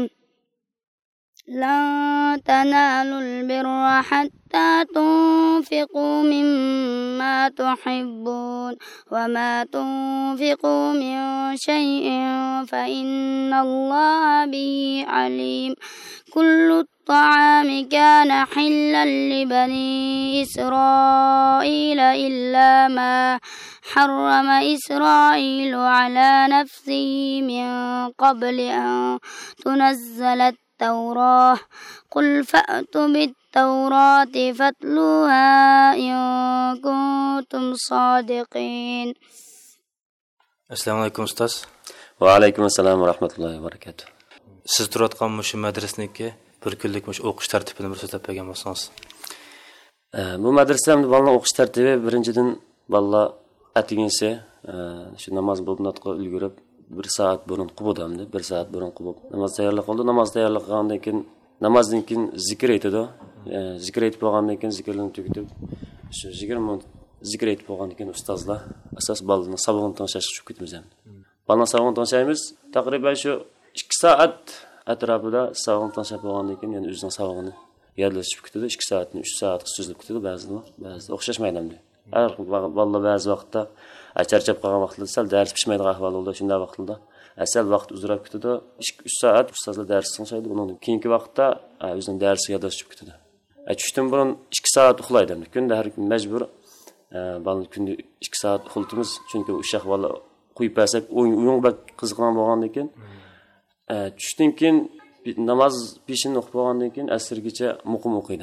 لن تنالوا البر حتى تنفقوا مما تحبون وما تنفقوا من شيء فإن الله به عليم كل الطعام كان حلا لبني إسرائيل إلا ما حرم إسرائيل على نفسه من قبل أن تنزل التوراة قل فأتوا بالتوراة فاتلوها إن كنتم صادقين. Assalomu alaykum ustoz. Va alaykum assalom va rahmatullohi va barakatuh. Siz turadigan shu madrasniki bir kunlik o'qish tartibini bir so'zlab bergan bo'lsangiz. Bu madrasamda bolalar o'qish tartibi birinchidan bolalar atinginsa shu namoz bo'lib ulgurib 1 soat burun qubudamdi, 1 soat burun qubub namoz tayyorlab qoldi. Namoz tayyorlab qolgandan keyin namozdan keyin zikr aytadi. Zikr aytib bo'lgandan keyin zikrlarni tugitib shu 20 minut zikr aytib bo'lgandan keyin ustozlar asos bolalarni sabog'ini tanishtirib chiqib ketamiz ham. Bolalarni sabog'ini tanishamiz. Taqriban shu 2 soat atrofida sabog'ini tanishib bo'lgandan keyin yana o'zining sabog'ini yodlashib ketadi. 2 soatni 3 soat so'zlab ketadi ba'zida o'xshashmaydi. Har bolalar ba'zi vaqtda charchab qolgan vaqtlarda sal dars pishmaydigan ahvol bo'ldi. Shunday vaqtlarda asal vaqt uzrab ketadi. 2-3 soat ustozlar dars qilishadi. Undan keyingi vaqtda o'zining darsiga yodlashib ketadi. Tushdan burun 2 soat uxlaydi. Kunda har kun majbur bolalar kunda 2 soat uxlatamiz. Chunki o'sha bola qo'yib bersak, o'yin bak qiziqgan bo'lgandan keyin tushdan keyin namoz peshin o'qib bo'lgandan keyin asrgacha muqim o'qiydi.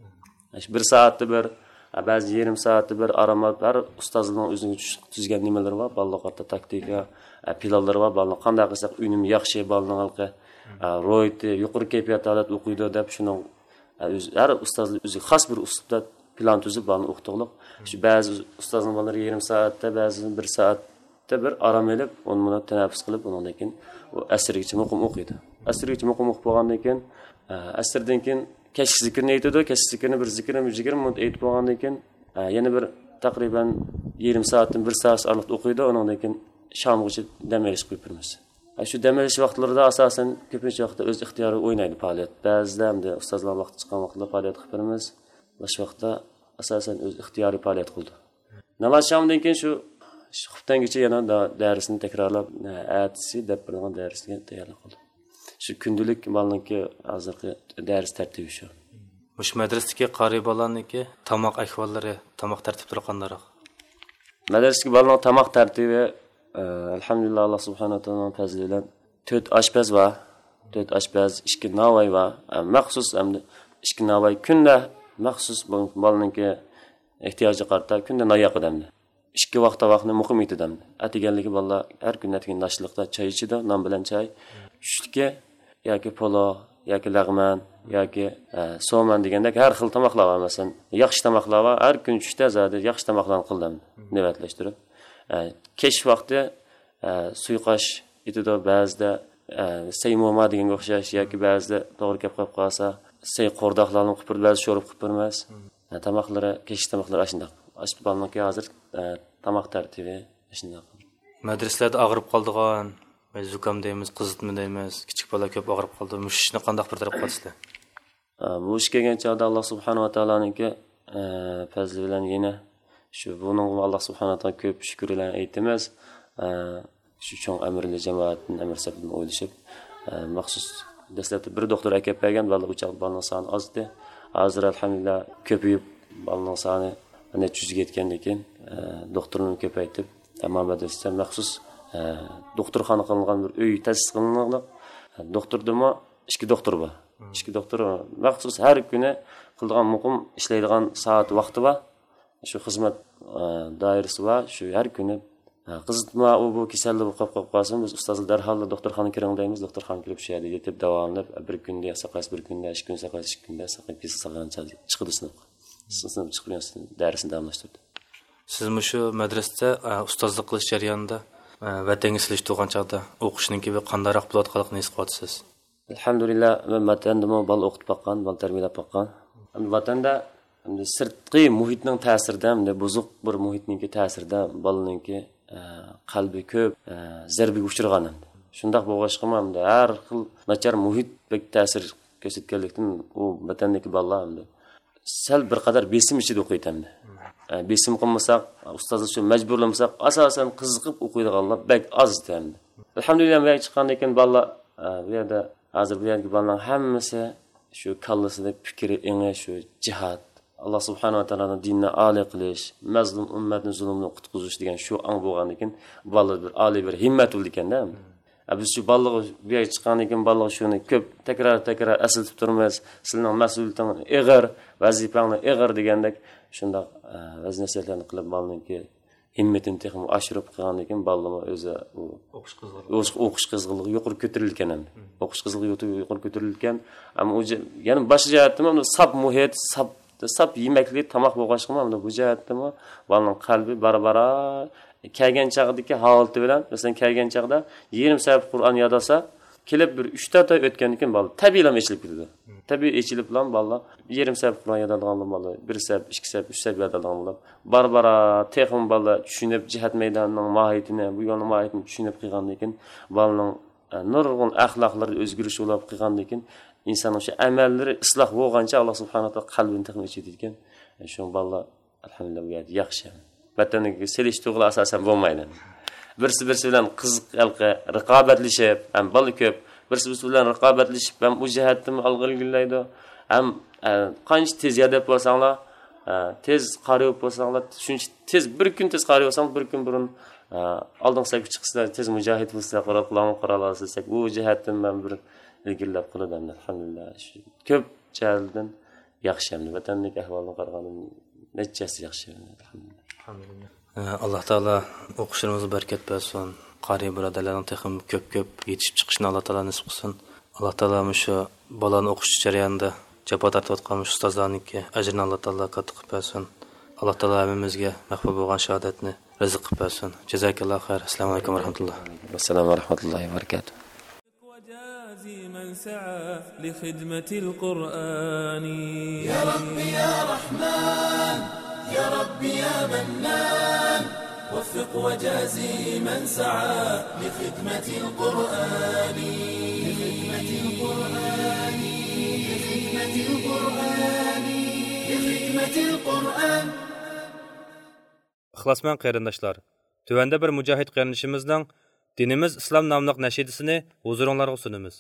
1 soatda bir ba'zi yarim soatda bir aromat har ustozning o'zining tuzgan nimalari bor. Bolalarga taktika, planlari bor. Bolalar qanday qilsak unim yaxshi bolalarga ro'yte yuqori kayfiyat holat o'qiydi deb shuni har ustozning o'zi xos bir uslubda plan tuzib bolalarni o'qitdilar. Shu ba'zi ustozning bolalari yarim soatda, ba'zi 1 soatda bir arom olib, 10 minut tanaffus qilib, undan keyin u asrgacha muqim o'qiydi. Asrgacha muqim o'qib bo'lgandan keyin asrdan keyin kesh zikrini aytadi. Kesh zikrini bir zikrini 20 minut aytib bo'lgandan keyin yana bir taqriban yarim soatdan 1 soat oraliqda o'qiydi. Undan keyin shomgacha dam olish qo'yib beramiz. Shu dam olish vaqtlarida asosan ko'pincha vaqtda o'z ixtiyori o'ynaydi faoliyat. Ba'zida hamda ustozlar vaqti chiqqan vaqtda faoliyat qilib beramiz. Bosh vaqtda asosan o'z ixtiyoriy faoliyat qildi. Namoz shomdan keyin shu xuftangacha yana darsni takrorlab atsi deb birgan darsga tayyorlab qoldi. Shu kundalik bolalarniki hozirgi dars tartibi shu. Mush madrasadagi qari bolalarniki tomoq ahvollari, tomoq tartiblari qandaroq? Madrasadagi bolalar tomoq tartibi alhamdulillah Alloh subhanahu va taoloning fazli bilan 4 oshpaz va 4 oshpaz, 2 navoiy va maxsus hamda 2 navoiy kunda maxsus bolalarniki ehtiyoji qarta kunda noyoq odamni. 2 vaqtni muqim etidam. Atiganligi bolalar har kun atigan nashliqda choy ichidi, non bilan choy. Tushlikka yoki polo, yoki lag'man, yoki so'man degandek har xil tomoqlar bor. Masalan, yaxshi tomoqlar bor. Har kun tushda zodi yaxshi tomoqlarni qildim, nevatlashtirib. Kech vaqti suyqosh etidi ba'zida saymoma deganga o'xshash yoki ba'zida to'g'ri gap qilib qolsa, say qo'rdoqlarni qilib ba'zi sho'rib qilib bermas. Tomoqlari, kech tomoqlari shunday aşıp balınki hazır tamaq tartibi shunday. Madrasalarda og'rib qoldigan, zukam deymiz, qizitma deymiz, kichik bola ko'p og'rib qoldi. Mushni qanday bir taraf qo'ysizlar? Bu ishga kelgan chog'da Alloh subhanahu va taoloninki fazli bilan yana shu buning Alloh subhanahu va taolo ko'p shukrlar aytamiz. Shu cho'ng amirli jamoatning amir sababini o'ylashib, maxsus dastlabda bir doktor akab bergan, bola uchoq bolaning soni ozdi. Hozir alhamdulillah ko'payib bolaning soni ana 100 ga yetgandan keyin doktorni ko'paytib, tamom madrasada maxsus doktorxona qilingan bir uy ta'sis qilingan. Doktordimi 2 doktor bor. 2 doktor maxsus har kuni qiladigan muqim ishlaydigan soat vaqti bor. Shu xizmat doirasi bor. Shu har kuni qizitma bu kasallik bo'lib qolsin, biz ustozlar darhol doktorxona kiring deymiz. Doktorxona kirib shu yerda yetib davomlab bir kunda saqlash, bir kunda 2 kun saqlash, 2 kunda saqlab kesilgancha chiqdi sinfga. Sinf chiqgan darsini davomlashtirdi. Siz shu madrasada ustozlik qilish jarayonida vatanga silish turgan chog'da o'qishninki bir qandayroq bo'layotganligini his qilyapsiz? Alhamdulillah, men vatandami bola o'qitib boqqan, bola tarbiyalab boqqan. Vatanda sirtqi muhitning ta'sirida, buzuq bir muhitninki ta'sirida bolaninki qalbi ko'p zarbaga uchragan. Shundaq bo'lg'ashqimamda har xil nachar muhit bek ta'sir ko'rsatganlikdan u vatandagi bolalar sal bir qadar besim ichida o'qiydi. Besim qilmasak, ustozlar shu majburlamasak, asosan qiziqib o'qiydiganlar bek oz endi. Alhamdulillah, men chiqqandan keyin bolalar bu yerda hozir bu yergi bolalarning hammasi shu kallasida fikri eng shu jihad, Alloh subhanahu va taoloning dinini oliy qilish, mazlum ummatni zulmdan qutqizish degan shu ang bo'lgandan keyin bolalar bir oliy bir himmat bo'ldi ekanda. Biz shu bolalar bu yerga chiqqandan keyin bolalar shuni ko'p takrar aslatib turamiz. Sizning mas'uliyatingiz og'ir, vazifangiz og'ir degandek shunday vazn-nasihatlarni qilib bolalarga himmatini texnik oshirib qilgandan keyin bolalar o'zi o'qish qizg'inligi yuqori ko'tarilgan endi. O'qish qizg'inligi yuqori ko'tarilgan, ammo yana boshqa jihatdan ham sap muhit, sap yemeklik tamoq bo'lg'ashqimi, bu jihatdan bolaning qalbi bara kelgan chaqdagi holati bilan, masalan kelgan chaqda 20 sayf Qur'on yodasa, kelib bir 3-4 oy o'tgandan keyin bola tabiiylan echilib ketadi. Tabiiy echilib bilan bola 20 sayf Qur'on yodalgan bola 1 sayf, 2 sayf, 3 sayf yodalgan bola bara texnik bola tushunib jihat maydonining mohiyatini, bu yo'lning mohiyatini tushunib qilgandan keyin bolaning nurg'un axloqlari o'zgarish bo'lib qilgandan keyin insonning shu amallari isloh bo'lgancha Alloh subhanahu va taolo qalbini texnik ichida ekan. Shu bola alhamdulillah bu yerda yaxshi. Vataniga selish to'g'ri asosan bo'lmaydi. Birsi bilan qiziq xalqqa raqobatlashib, ham bola ko'p, birsi bilan raqobatlashib, ham u jihatdan olg'illaydi. Ham qancha tez yodab bo'lsanglar, tez qarayib bo'lsanglar, shuncha tez bir kun tez qarayib bo'lsang, bir kun burun oldin sayf chiqsizlar, tez mujohid bo'lsizlar, qaralasizlar, bu jihatdan men bir ilgirlab qolaman alhamdulillah. Ko'p jihatdan yaxshi ham vatandagi ahvolni qaragandan nechasi yaxshi alhamdulillah. Alloh taolo o'qishlarimizni barakat bersin. Qari birodarlarning texim ko'p yetishib chiqishini Alloh taolo nasib qilsin. Alloh taolo shu bolani o'qish jarayonida jafo tortayotgan ustozlarningki ajrini Alloh taolo katta qilib bersin. Alloh taolo hammamizga mahbub bo'lgan shahodatni rizq qilib bersin. Jazakallohu xayr. Assalomu alaykum va rahmatulloh. Assalomu va rahmatullohi va barakatuh. من سعى لخدمة القرآن يا ربي يا رحمن يا ربي يا منان وفق وجازي من سعى لخدمة القرآن لخدمة القرآن لخدمة القرآن لخدمة القرآن. İxlasman qarindoshlar, tövəndə bir mücahid qarindishimizning Dinimiz İslam namlıq nəşidisini huzuringizga sunamiz.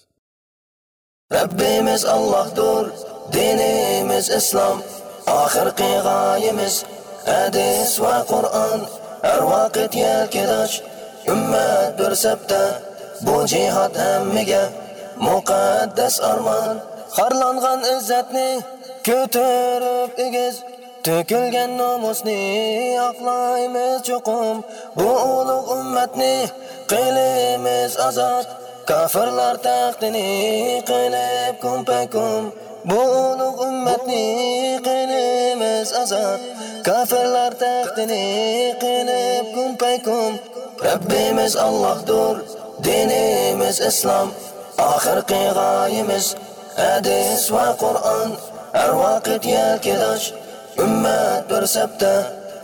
Rabbimiz Allah'dır, dinimiz İslam, ahirki gayemiz hadis ve Kur'an. Her vakit yelkidaş, ümmet bir septe, bu cihat hemmiga mukaddes arman. Harlangan izzetni kötürüp igiz, tökülgen namusni aklaymiz çokum. Bu ulug' ümmetni qilimiz azat, kafirlar taxtini qilib kumpakum. Bu ulug' ummatni qilimiz azat, kafirlar taxtini qilib kumpakum. Rabbimiz Allah'dır, dinimiz İslam, ahirki gayemiz hadis ve Kur'an. Her vakit yelkidaş, ümmet bir septe,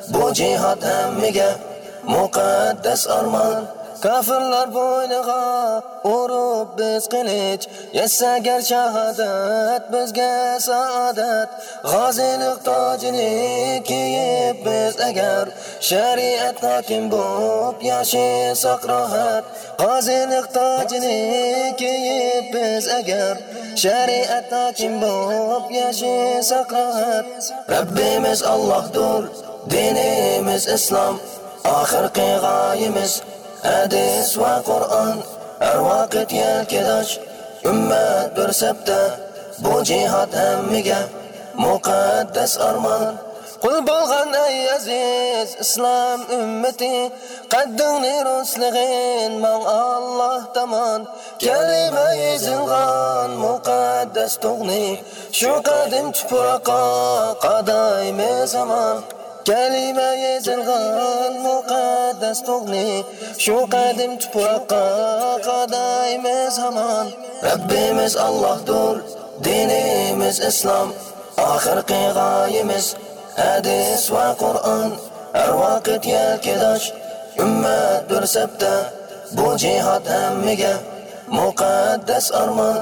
bu jihad hammiga muqaddas armon. Kafirlar bo'yniga urib biz qilich, yessagar shahodat bizga saodat. G'ozilik tojini kiyib biz agar shariat hokim bo'lib yashasak rohat. G'ozilik tojini kiyib biz agar shariat hokim bo'lib yashasak rohat. Rabbimiz Allohdir, dinimiz islom, oxirgi g'oyamiz hadis va Qur'on. Har vaqt yelkadosh ummat bir sabda, bu jihad hammiga muqaddas armon. Qul bo'lgan ey aziz islom ummati, qaddingni ruslig'in mang Alloh tomon. Kalima yezilgan muqaddas tug'ni, shu qadim tuproqqa qadaymiz zamon. Kalima yezilgan muqaddas tug'ni, shu qadim tuproqqa qadaymiz hamon. Rabbimiz Allohdir, dinimiz islom, oxirgi g'oyamiz hadis va Qur'on. Har vaqt yelkadosh ummat bir sabda, bu jihad hammiga muqaddas armon.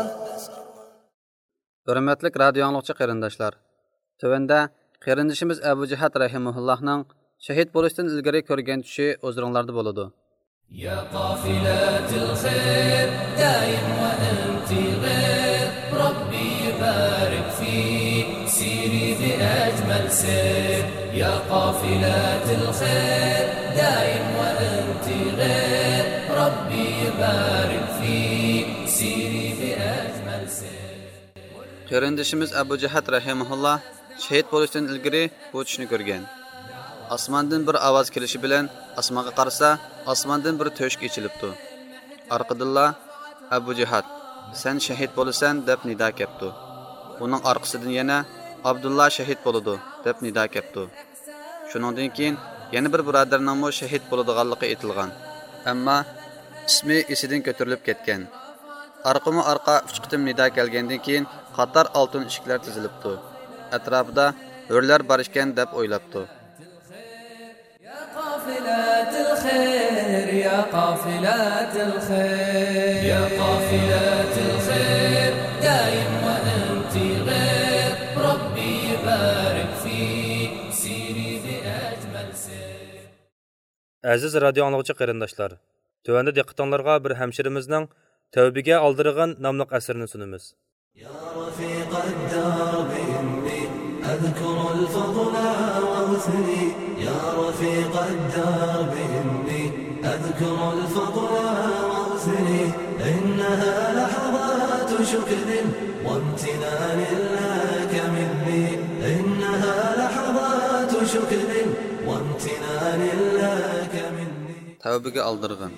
Hurmatli radio anglag'chi qarindoshlar, tövəndə qarindishimiz Abu Jihad rahimahullohning shahid bo'lishdan ilgari ko'rgan tushi o'zinglarda bo'ladi. Ya qafilatil khair daim wa anti ghair, Rabbi barik fi siri bi ajmal sir. Ya qafilatil khair daim wa anti ghair, Rabbi barik fi siri bi ajmal sir. Qarindishimiz Abu Jihad rahimahulloh shahid bo'lishdan ilgari bu tushni ko'rgan. Osmondan bir ovoz kelishi bilan osmonga qarasa, osmondan bir to'shk ichilibdi. Orqadilla Abu Jihad, sen shahid bo'lasan deb nido kepti. Uning orqasidan yana Abdullah shahid bo'ladi deb nido kepti. Shuningdan keyin yana bir birodarning mo shahid bo'ladiganligi aytilgan. Ammo ismi esidan ko'tarilib ketgan. Orqama-orqa 3 qitim nido kelgandan keyin qator oltin eshiklar tizilibdi. Atrofida hurlar bor ekan deb o'ylabdi. Ya qafilatil khair, ya qafilatil khair, ya qafilatil khair daim wa anti ghair, Rabbi barik fi siri bi ajmal sir. Aziz radio anglag'chi qarindoshlar, tövəndə diqqətinizlərə bir həmşirimizning Tövbəyə aldırğan namlıq əsərini sunumuz. Ya rafiqad darbi أذكر الفضل وأثني يا رفيق الدرب إني أذكر الفضل وأثني إنها لحظات شكر وامتنان لك مني إنها لحظات شكر وامتنان لك مني. Tövbəyə aldırğın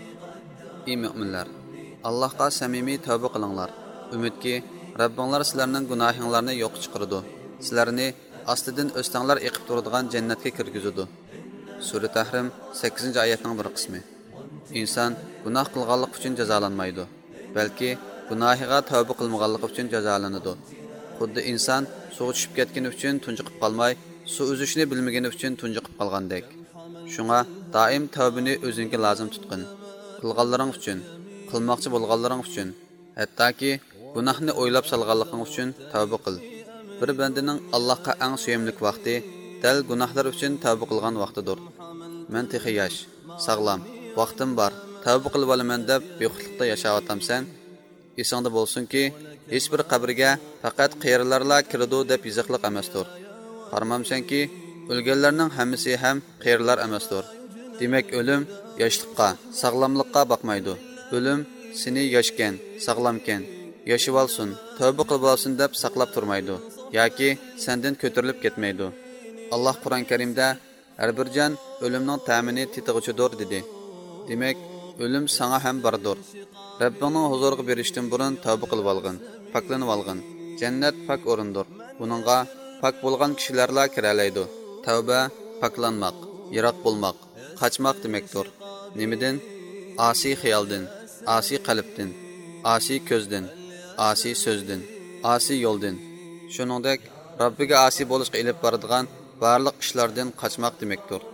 ey müminlər, Allahqa səmimi tövbə qılыңlar. Ümidki Rabbinglar sizlərning günahinglarni yo'q chiqaradi. Sizlarni astidan o'stanglar eqib turadigan jannatga kirgizadi. Sura Tahrim 8-oyatning bir qismi. İnson gunoh qilganlik uchun jazolanmaydi, balki gunohiga tavba qilmaganlik uchun jazolanadi. Xuddi inson suv tushib ketgani uchun tunjiqib qolmay, suv uzishni bilmagani uchun tunjiqib qolgandek. Shunga doim tavbani o'zingga lozim tutqin. Qilganlaring uchun, qilmoqchi bo'lganlaring uchun, hattoki gunohni o'ylab solganliging uchun tavba qil. Bir bandining Allohga eng suyimlik vaqti dal gunohlar uchun tavba qilgan vaqtidir. Men texi yosh, sog'lom, vaqtim bor, tavba qilib olaman deb bexudlikda yashayotsamsan, esingda bo'lsinki, hech bir qabrga faqat qiyirlarla kiradi deb yiziqliq emasdir. Qarmamsanki, o'lganlarning hammasi ham qiyirlar emasdir. Demak, o'lim yoshlikqa, sog'lomlikqa boqmaydi. O'lim seni yoshkan, sog'lomkan, yashib olsin, tavba qilib olsin deb saqlab turmaydi. Yoki sendan ko'tarilib ketmaydi. Alloh Qur'on Karimda har bir jon o'limning ta'mini titig'ichidir dedi. Demak, o'lim sana ham bordir. Rabbingning huzuriga berishdan burun tavba qilib olgin, poklanib olgin. Jannat pok o'rindir. Buningga pok bo'lgan kishilarla kira oladi. Tavba poklanmoq, yiroq bo'lmoq, qochmoq demakdir. Nimidan? Asi xiyoldan, asi qalbdan, asi ko'zdan, asi so'zdan, asi yo'ldan. Shuningdek, Robbiga asi bo'lishga ilib boradigan barliq ishlardan qochmoq demakdir.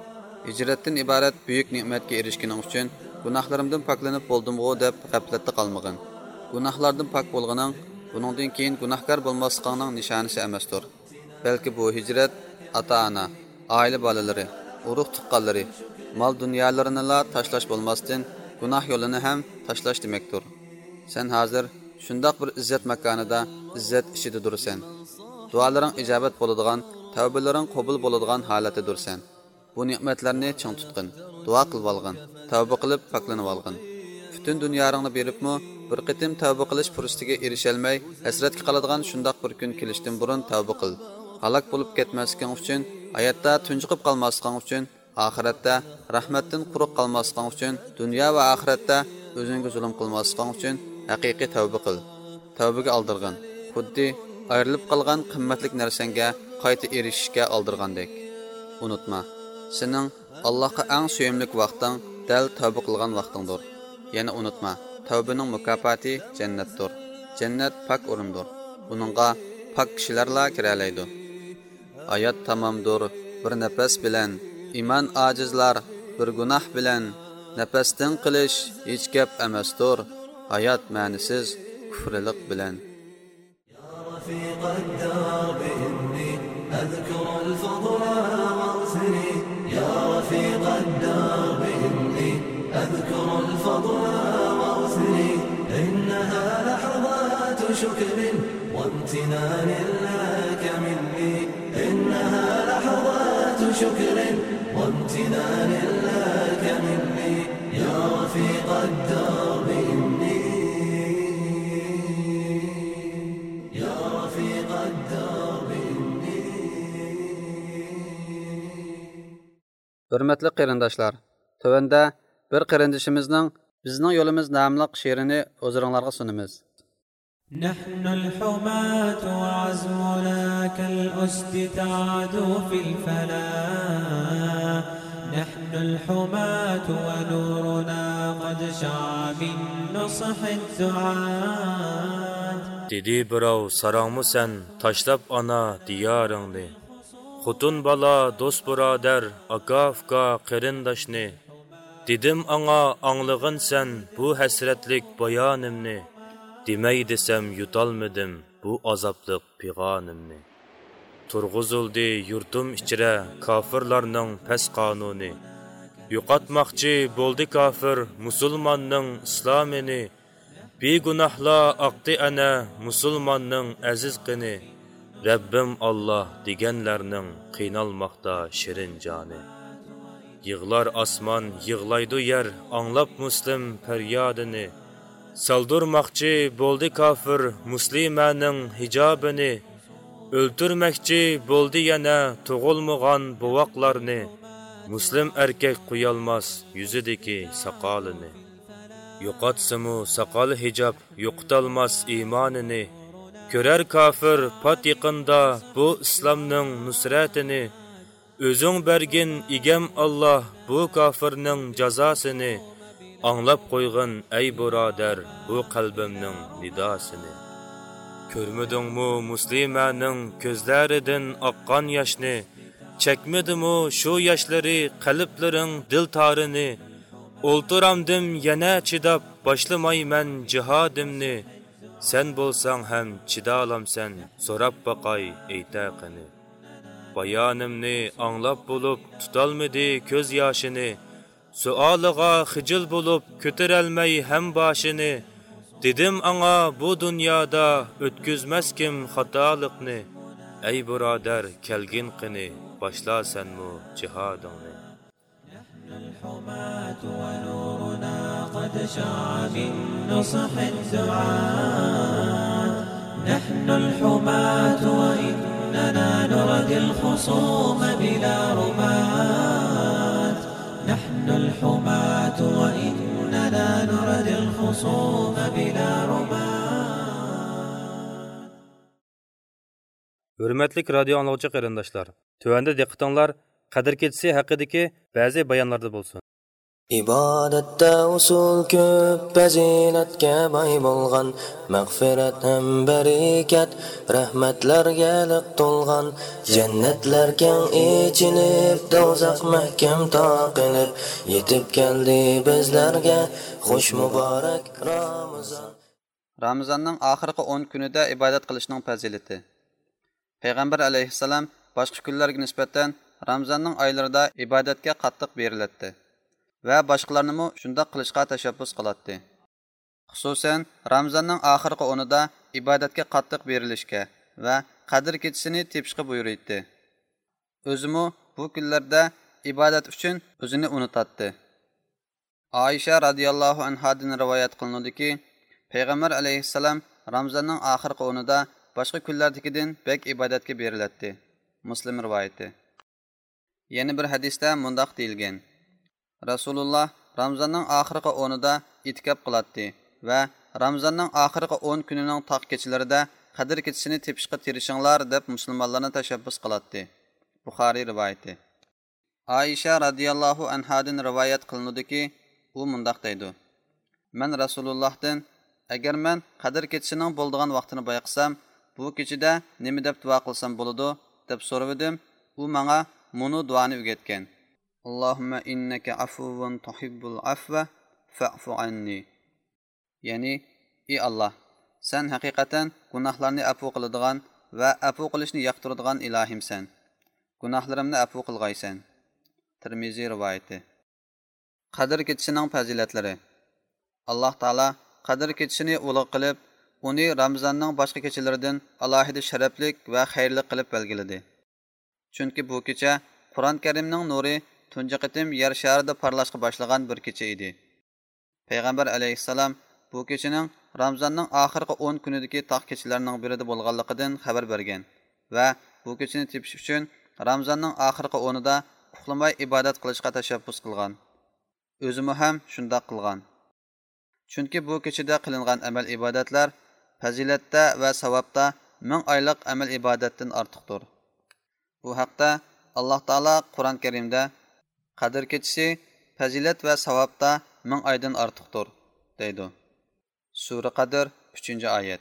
Hicratdan iborat buyuk ne'matga erishganing uchun gunohlarimdan poklanib bo'ldim-g'u deb g'aflatda qolmagin. Gunohlardan pok bo'lganing buningdan keyin gunohkor bo'lmasligingning nishonasi emasdir. Balki bu hijrat ota-ona, oila bolalari, urug' tuqqanlari, mol dunyolarini tashlash bo'lmasdan gunoh yo'lini ham tashlash demakdir. Sen hozir shundoq bir izzat makonida, izzat ichida dursan. Duolaring ijobat bo'ladigan, tavbalaring qabul bo'ladigan holatda dursan. Bu ne'matlarni ching tutqin, duo qilib olgin, tavba qilib poklanib olgin. Butun dunyoringni beribmi, bir qitim tavba qilish fursatiga erisholmay, hasratga qoladigan shundoq bir kun kelishdan burun tavba qil. Halok bo'lib ketmasliging uchun, hayotda tunjiqib qolmasliging uchun, oxiratda rahmatdan quruq qolmasliging uchun, dunyo va oxiratda o'zingga zulm qilmasliging uchun haqiqiy tavba qil. Tavbaga oldirgin. Xuddi ayrilib qolgan qimmatli narsanga qayta erishishga oldirgandek. Unutma, sening Allohga eng suyimli vaqting dal tavba qilgan vaqtingdir. Yana unutma, tavbaning mukofoti jannatdir. Jannat pok o'rindir. Buningga pok kishilarla kira oladi. Hayot tamomdir bir nafas bilan, iymon ojizlar bir gunoh bilan, nafasdan qilish hech gap emasdir. Hayot ma'nisiz kufrlik bilan. رفيق الدرب إني أذكر الفضل واغسلي يا رفيق الدرب إني أذكر الفضل واغسلي إنها لحظات شكر وامتنان لك مني إنها لحظات شكر وامتنان لك مني يا رفيق الدرب إني Hürmetli qarindoshlar, tövəndə bir qarindishimizning bizning yo'limiz nomli she'rini o'zingizlarga sunamiz. نحن الحماة وعزمنا كالأسد تعدو في الفلا نحن الحماة ونورنا قد شع من نصح الدعاة Dedi birov sarangmı sen tashlab ana diyoringni Xutun bala do'st birodar aka-uka qarindoshni Dedim anga anglig'in sen bu hasratlik bayonimni Demay desam yutolmadim bu azoblik pig'onimni Turg'uzildi yurtim ichra kofirlarning pes qonuni Yo'qotmoqchi bo'ldi kofir musulmonning islomini Begunohla aqdi ana musulmonning aziz qini Rabbim Allah deganlarning qiynalmoqda shirin joni Yig'lar osmon yig'laydi yer anglab muslim faryodini Saldurmoqchi bo'ldi kofir muslimaning hijobini O'ltirmoqchi bo'ldi yana tug'ilmagan buvoqlarni Muslim erkak qo'yolmas yuzidagi soqolini Yo'qotsimu soqol hijob yo'qotolmas iymonini Ko'rar kofir pat yaqinda bu islomning nusratini O'zing bergin egam Allah bu kofirning jazosini Anglab qo'ygin ey birodar bu qalbimning nidosini Ko'rmadingmi muslimaning ko'zlaridan oqqan yoshni Chekmedimi shu yoshlari qalblaring dil tarini O'ltiramdim yana chidab boshlamayman jihodimni Sen bo'lsang ham chidalamsan so'rab baqay aytaqini Bayonimni anglab bo'lib tutolmadi ko'z yoshini Suoliga xijil bo'lib ko'tarolmay ham boshini Dedim anga bu dunyoda o'tkazmas kim xatolikni Ey birodar kelgin qini boshlasanmu jihodingni الحماة ونورنا قد شع من نصح الدعاة نحن الحماة وإننا نردي الخصوم بلا رمات نحن الحماة وإننا نردي الخصوم بلا رمات Hürmetlik radyo anlıqçı qarindoshlar, tövəndə diqqətinizlər Qadr keçisi haqidagi ba'zi bayonlarda bo'lsin. ibodatda usul ko'p fazilatga boy bo'lgan mag'firat ham barakat rahmatlarga liq to'lgan jannatlar keng ichilib do'zax mahkam taqilib yetib keldi bizlarga xush muborak Ramazon. Ramazonning oxirgi 10 kunida ibodat qilishning fazilati. Payg'ambar alayhissalom boshqa kunlarga nisbatan Ramazonning oylarida ibodatga qattiq beriladi va boshqalarni ham shunday qilishga tashabbus qiladi. Xususan, Ramazonning oxirgi 10ida ibodatga qattiq berilishga va qadr kechasini tepishga buyurdi. O'zimi bu kunlarda ibodat uchun o'zini unutadi. Oysha radhiyallohu anhadan rivoyat qilinadiki, Payg'ambar alayhissalom Ramazonning oxirgi 10ida boshqa kunlardagidan bek ibodatga beriladi. Muslim rivoyati. Yana bir hadisda mundaq deyilgan: Rasululloh Ramazonning oxirgi 10ida itikaf qiladi va Ramazonning oxirgi 10 kunining taq kechalarida qadr kechasini tepishga tirishinglar deb musulmonlarni tashabbus qiladi. Buxoriy rivoyati. Oysha radhiyallohu anhadan rivoyat qilinadiki, u mundaq deydi: Men Rasulullohdan agar men qadr kechasining bo'ladigan vaqtini bayqasam, bu kechada nima deb duo qilsam bo'ladi deb so'radim. U menga muni duoni o'rgatgan: Allohumma innaka afuwun tuhibbul afwa fa'fu anni. Ya'ni, ey Alloh, sen haqiqatan gunohlarni afu qiladigan va afu qilishni yoqtiradigan ilohimsan. Gunohlarimni afu qilg'aysan. Tirmiziy rivoyati. Qadr kechasining fazilatlari. Alloh taolo qadr kechasini ulug' qilib, uni Ramazonning boshqa kechalaridan alohida sharaflik va xayrli qilib belgiladi. Chunki bu kecha Qur'on Karimning nuri tunji qitim yer sharida parlashga boshlagan bir kecha edi. Payg'ambar alayhissalom bu kechaning Ramazonning oxirgi 10 kunidagi taq kechalarining birida bo'lganligidan xabar bergan va bu kechani tepish uchun Ramazonning oxirgi 10ida uxlamay ibodat qilishga tashabbus qilgan. O'zimi ham shunday qilgan. Chunki bu kechada qilingan amal ibodatlar fazilatda va savobda 1000 oylik amal ibodatdan ortiqdir. Bu haqda Alloh taolo Qur'on Karimda qadr kechasi fazilat va savobda 1000 oydan ortiqdir deydi. Sura Qadr 3-oyat.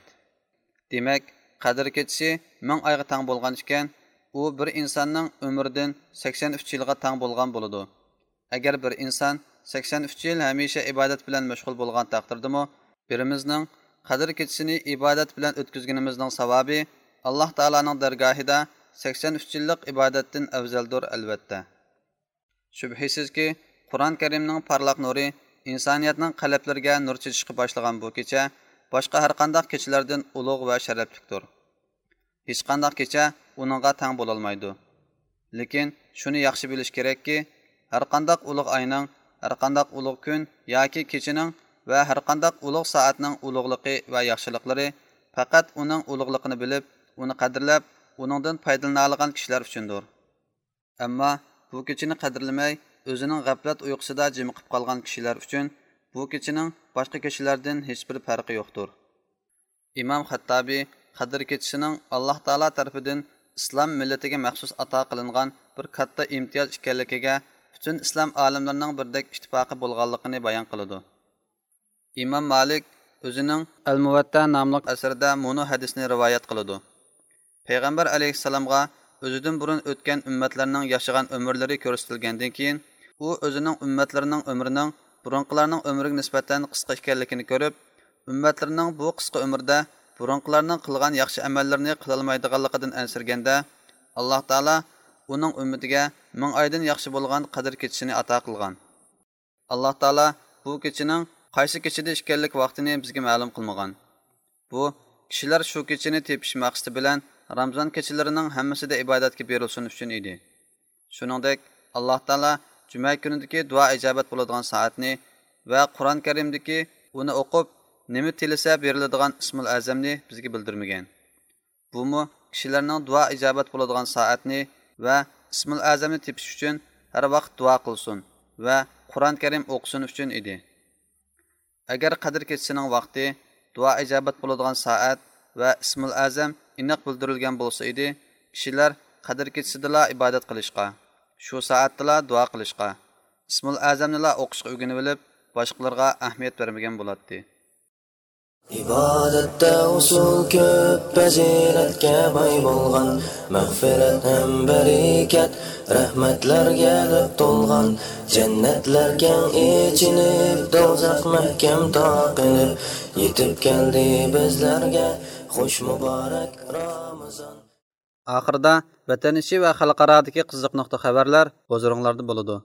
Demak, qadr kechasi 1000 oyga teng bo'lgan ekan, u bir insonning umridan 83 yilga teng bo'lgan bo'ladi. Agar bir inson 83 yil hamisha ibodat bilan mashg'ul bo'lgan taqdirdami, birimizning qadr kechasini ibodat bilan o'tkazganimizning savobi Alloh taolaning dargohida 83 yillik ibodatdan afzaldir albatta. Shubhisizki, Qur'on Karimning parlaq nuri insoniyatning qalblariga nur chechishga boshlagan bu kecha boshqa har qanday kechalardan ulug' va sharaflidir. Hech qanday kecha uningga teng bo'la olmaydi. Lekin shuni yaxshi bilish kerakki, har qanday ulug' oyning, har qanday ulug' kun yoki kechining va har qanday ulug' soatning ulug'ligi va yaxshiliklari faqat uning ulug'ligini bilib, uni qadrlab, uningdan foydalana olgan kishilar uchundir. Ammo bu kechani qadrlamay, o'zining g'aflat uyqusida jimiqib qolgan kishilar uchun bu kechining boshqa kechalardan hech bir farqi yo'qdir. Imom Xattabiy qadr kechasining Alloh taolo tomonidan islom millatiga maxsus ato qilingan bir katta imtiyoz ekanligiga butun islom olimlarining birdek ittifoqi bo'lganligini bayon qiladi. Imom Malik o'zining Al-Muvatta nomli asarida bunu hadisni rivoyat qiladi. Payg'ambar alayhissalomga o'zidan burun o'tgan ummatlarning yashagan umrlari ko'rsatilgandan keyin u o'zining ummatlarining umrining burunqilarning umriga nisbatan qisqa ekanligini ko'rib, ummatlarining bu qisqa umrda burunqilarning qilgan yaxshi amallarini qila olmaydiganligidan ansirganda, Alloh taolo uning ummatiga 1000 oydan yaxshi bo'lgan qadr kechasini ato qilgan. Alloh taolo bu kechining qaysi kechada ekanlik vaqtini bizga ma'lum qilmagan. Bu kishilar shu kechani tepish maqsadi bilan Ramazon kechalarining hammasida ibodatga berilsin uchun edi. Shuningdek, Alloh taolo juma kunidagi duo ijobat bo'ladigan soatni va Qur'on Karimdagi uni o'qib, nima tilasa beriladigan ismul azamni bizga bildirmagan. Bumi kishilarning duo ijobat bo'ladigan soatni va ismul azamni tepish uchun har vaqt duo qilsin va Qur'on Karim o'qisin uchun edi. Agar qadr kechasining vaqti, duo ijobat bo'ladigan soat va ismul azam aniq bildirilgan bo'lsa edi, kishilar qadr kechasidala ibodat qilishga, shu soatdala duo qilishga, ismul azamni o'qishga o'rganib olib, boshqalarga ahamiyat bermagan bo'ladi. İbadətdə usul köp, bəzirətgə bay bolğan, məğfirət həm bərəkət, rəhmətlər gəlib dolğan, cənnətlər kən içinib, dozaq məhkəm taqinib, yetib gəldi bizlərgə, xoş mübarək Ramazan. Axırda vətən içi və xalqaradakı qiziq nöqtə xəbərlər huzuruңlarda boludu.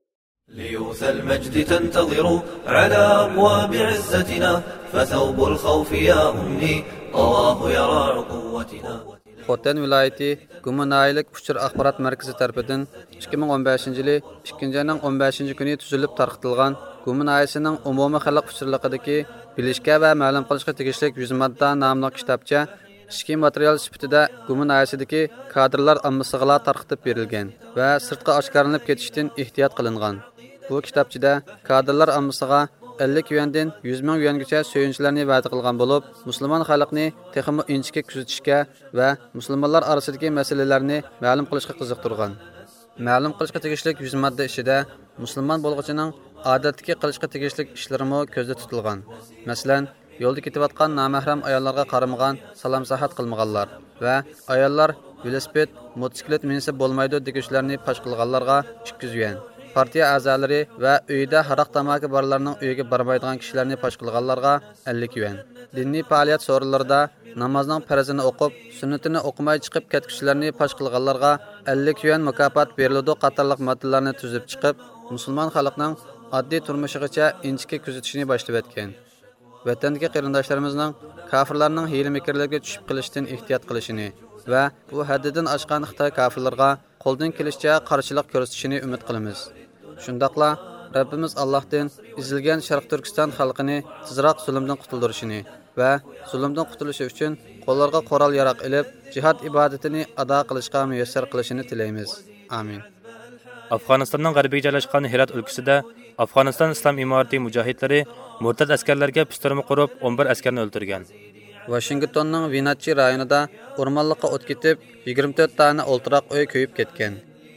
ليوث المجد تنتظر على أبواب عزتنا فثوب الخوف يا أمي طواه يرى قوتنا. Xotan viloyati Gumunaylik Uchur axborot markazi tomonidan 2015-yili 2-oyning 15-kuni tuzilib tarqatilgan Gumunayisining umumiy xalq uchurliqidagi bilishga va ma'lum qilishga tegishli 100 modda nomli kitobcha ishki material sifatida Gumunayisidagi kadrlar ommasiga tarqatib berilgan va sirtqa oshkorlanib ketishdan ehtiyot qilingan. Bu kitobchada kadrlar ommasiga 50 yuandan 100 ming yuangacha so'yinchilarni va'da qilgan bo'lib, musulmon xalqni texmo inchga kuzatishga va musulmonlar orasidagi masalalarni ma'lum qilishga qiziqtirgan. Ma'lum qilishga tegishli 100 modda ichida musulmon bo'lg'ichining odatdagi qilishga tegishli ishlarimi ko'zda tutilgan. Masalan, yo'lda ketayotgan namahram ayollarga qaramagan, salom sahat qilmaganlar va ayollar velosiped, motosiklet minib bo'lmaydi degishlarni pash qilganlarga 200 yuan. Partiya a'zolari va uyda haroq tamaki borlarning uyiga bormaydigan kishilarni pash qilganlarga 50 yuan. Diniy faoliyat so'rinlarida namozning farzini o'qib, sunnatini o'qimay chiqib ketguchilarni pash qilganlarga 50 yuan mukofot beriladi qatorliq moddalarni tuzib chiqib, musulmon xalqning oddiy turmushigacha inchga kuzatishni boshlab o'tgan. Vatandagi qarindoshlarimizning kofirlarning hiyla-mikrlarga tushib qilishdan ehtiyot qilishini va bu haddidan oshgan Xitoy kofirlarga qo'ldan kelishicha qarshilik ko'rsatishini umid qilamiz. Shundaqla Rabbimiz Allohdan izilgan Sharq Turkiston xalqini tezroq zulmdan qutuldirishini va zulmdan qutulishi uchun qo'llarga qoral yaroq ilib, jihad ibodatini ado qilishga muyassar qilishini tilaymiz. Amin. Afg'onistonning g'arbiga joylashgan Herat o'lkasida Afg'oniston islom imorati mujohidlari murtad askarlarga pistirma qurib 11 askarni o'ldirgan. Washingtonning Vinatchi rayonida o'rmonlikqa o't ketib, 24 dona o'ltiroq uy kuyib ketgan.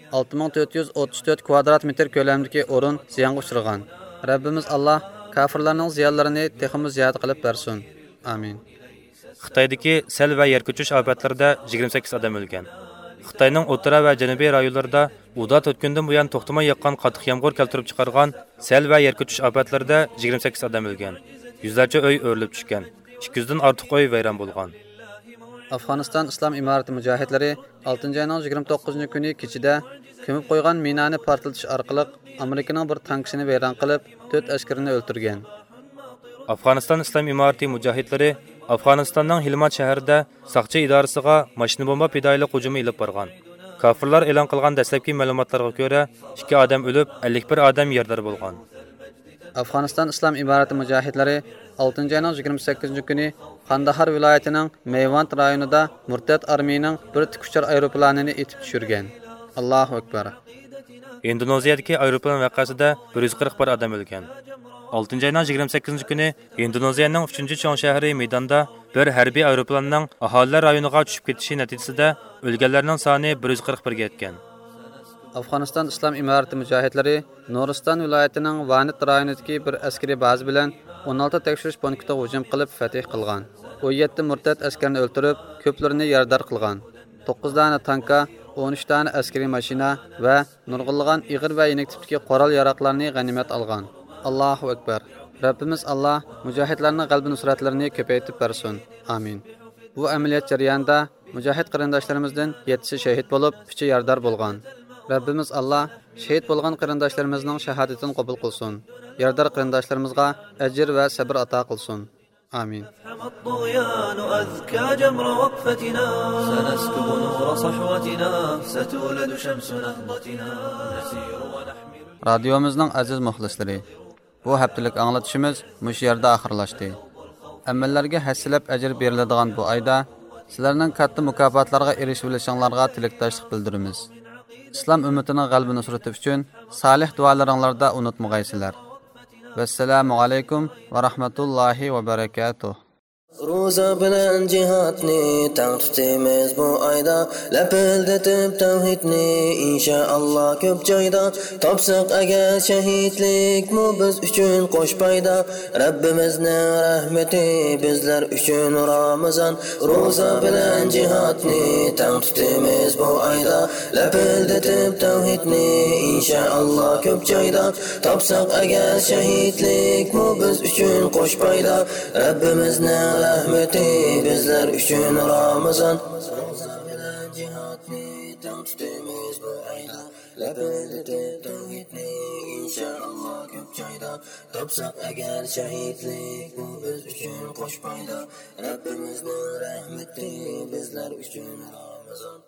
6434 kvadrat metr ko'lamdagi o'rin ziyonga uchragan. Rabbimiz Alloh kofirlarning ziyonlarini texmo ziyod qilib bersin. Amin. Xitoydagi sel va yer ko'chish ofatlarida 28 odam o'lgan. Xitoyning o'rta va janubiy rayonlarida uda 4 kundan buyon to'xtamay yoqqan qattiq yomg'ir keltirib chiqargan sel va yer ko'chish ofatlarida 28 odam o'lgan. Yuzlarcha uy o'rilib tushgan. 200 dan ortiq uy vayron bo'lgan. Afg'oniston islom imorati mujohidlari 6-oyning 29-kuni kechida ko'mib qo'ygan minani portlatish orqali Amerikaning bir tankisini vayron qilib, 4 askarni o'ldirgan. Afg'oniston islom imorati mujohidlari Afg'onistonning Hilmand shahrida saqchi idorasiga mashina bomba fidoyilik hujumi ilib borgan. Kofirlar e'lon qilgan dastlabki ma'lumotlarga ko'ra 2 odam o'lib, 51 odam yerdar bo'lgan. Afg'oniston islom imorati mujohidlari 6-oyning 28-kuni Qandahar viloyatining Meyvand rayonida murtad armiyaning bir tikuchar aeroplanini etib tushirgan. Allohu akbar. Indoneziyadagi aeroplan voqeasida 141 odam o'lgan. 6-oyning 28-kuni Indoneziyaning 3-cho'ng shahri Medan'da bir harbiy aeroplanning aholilar rayoniga tushib ketishi natijasida o'lganlarning soni 141 ga yetgan. Afg'oniston islom imorati mujohidlari Nuriston viloyatining Vanit rayonidagi bir askariy baza bilan 16 tekshirish punktiga hujum qilib fatih qilgan. 17 murtad askarni o'ldirib, ko'plarini yardar qilgan. 9 dona tanka, 13 dona askariy mashina va nurg'ilgan ig'ir va yenik tipdagi qoral yaroqlarni g'animat olgan. Allohu akbar. Rabbimiz Alloh mujohidlarning qalbi nusratlarini ko'paytirib bersin. Amin. Bu amaliyot jarayonida mujohid qarindoshlarimizdan 7si shahid bo'lib, 3i yardar bo'lgan. Rabbimiz Alloh shahid bo'lgan qarindoshlarimizning shahodatini qabul qilsin. Yardar qarindoshlarimizga ajr va sabr ato qilsin. Amin. الطغيان أذكى جمر وقفتنا سنسكب نور صحوتنا ستولد شمس نهضتنا نسير ونحمل. Radiomizning aziz muxlislari, bu haftalik anglatishimiz mush yerda oxirlashdi. Amallarga hassilab ajr beriladigan bu oyda sizlarning katta mukofotlarga erishib olishinglarga tilakdoshlik bildiramiz. İslam ümmetining qalbi nusrati uchun salih duolaringlarda unutmag'aysizlar. Vassalamu alaykum va rahmatullohi va barakatuh. Roza bilan jihatni tang tutamiz bu oyda, lapildatib tavhidni inshaalloh ko'p joyda, topsaq agar shahidlik mu biz uchun qo'sh payda. Rabbimizning rahmati bizlar uchun Ramazon. Roza bilan jihatni tang tutamiz bu oyda, lapildatib tavhidni inshaalloh ko'p joyda, topsaq agar shahidlik mu biz uchun qo'sh payda. Rabbimizning rahmeti bizlar uchun Ramazon. Roza bilan jihatni tang tutamiz bu oyda, lapildatib tavhidni inshaalloh ko'p joyda, topsaq agar shahidlik bu biz uchun qo'sh payda. Rabbimizning rahmeti bizlar uchun Ramazon.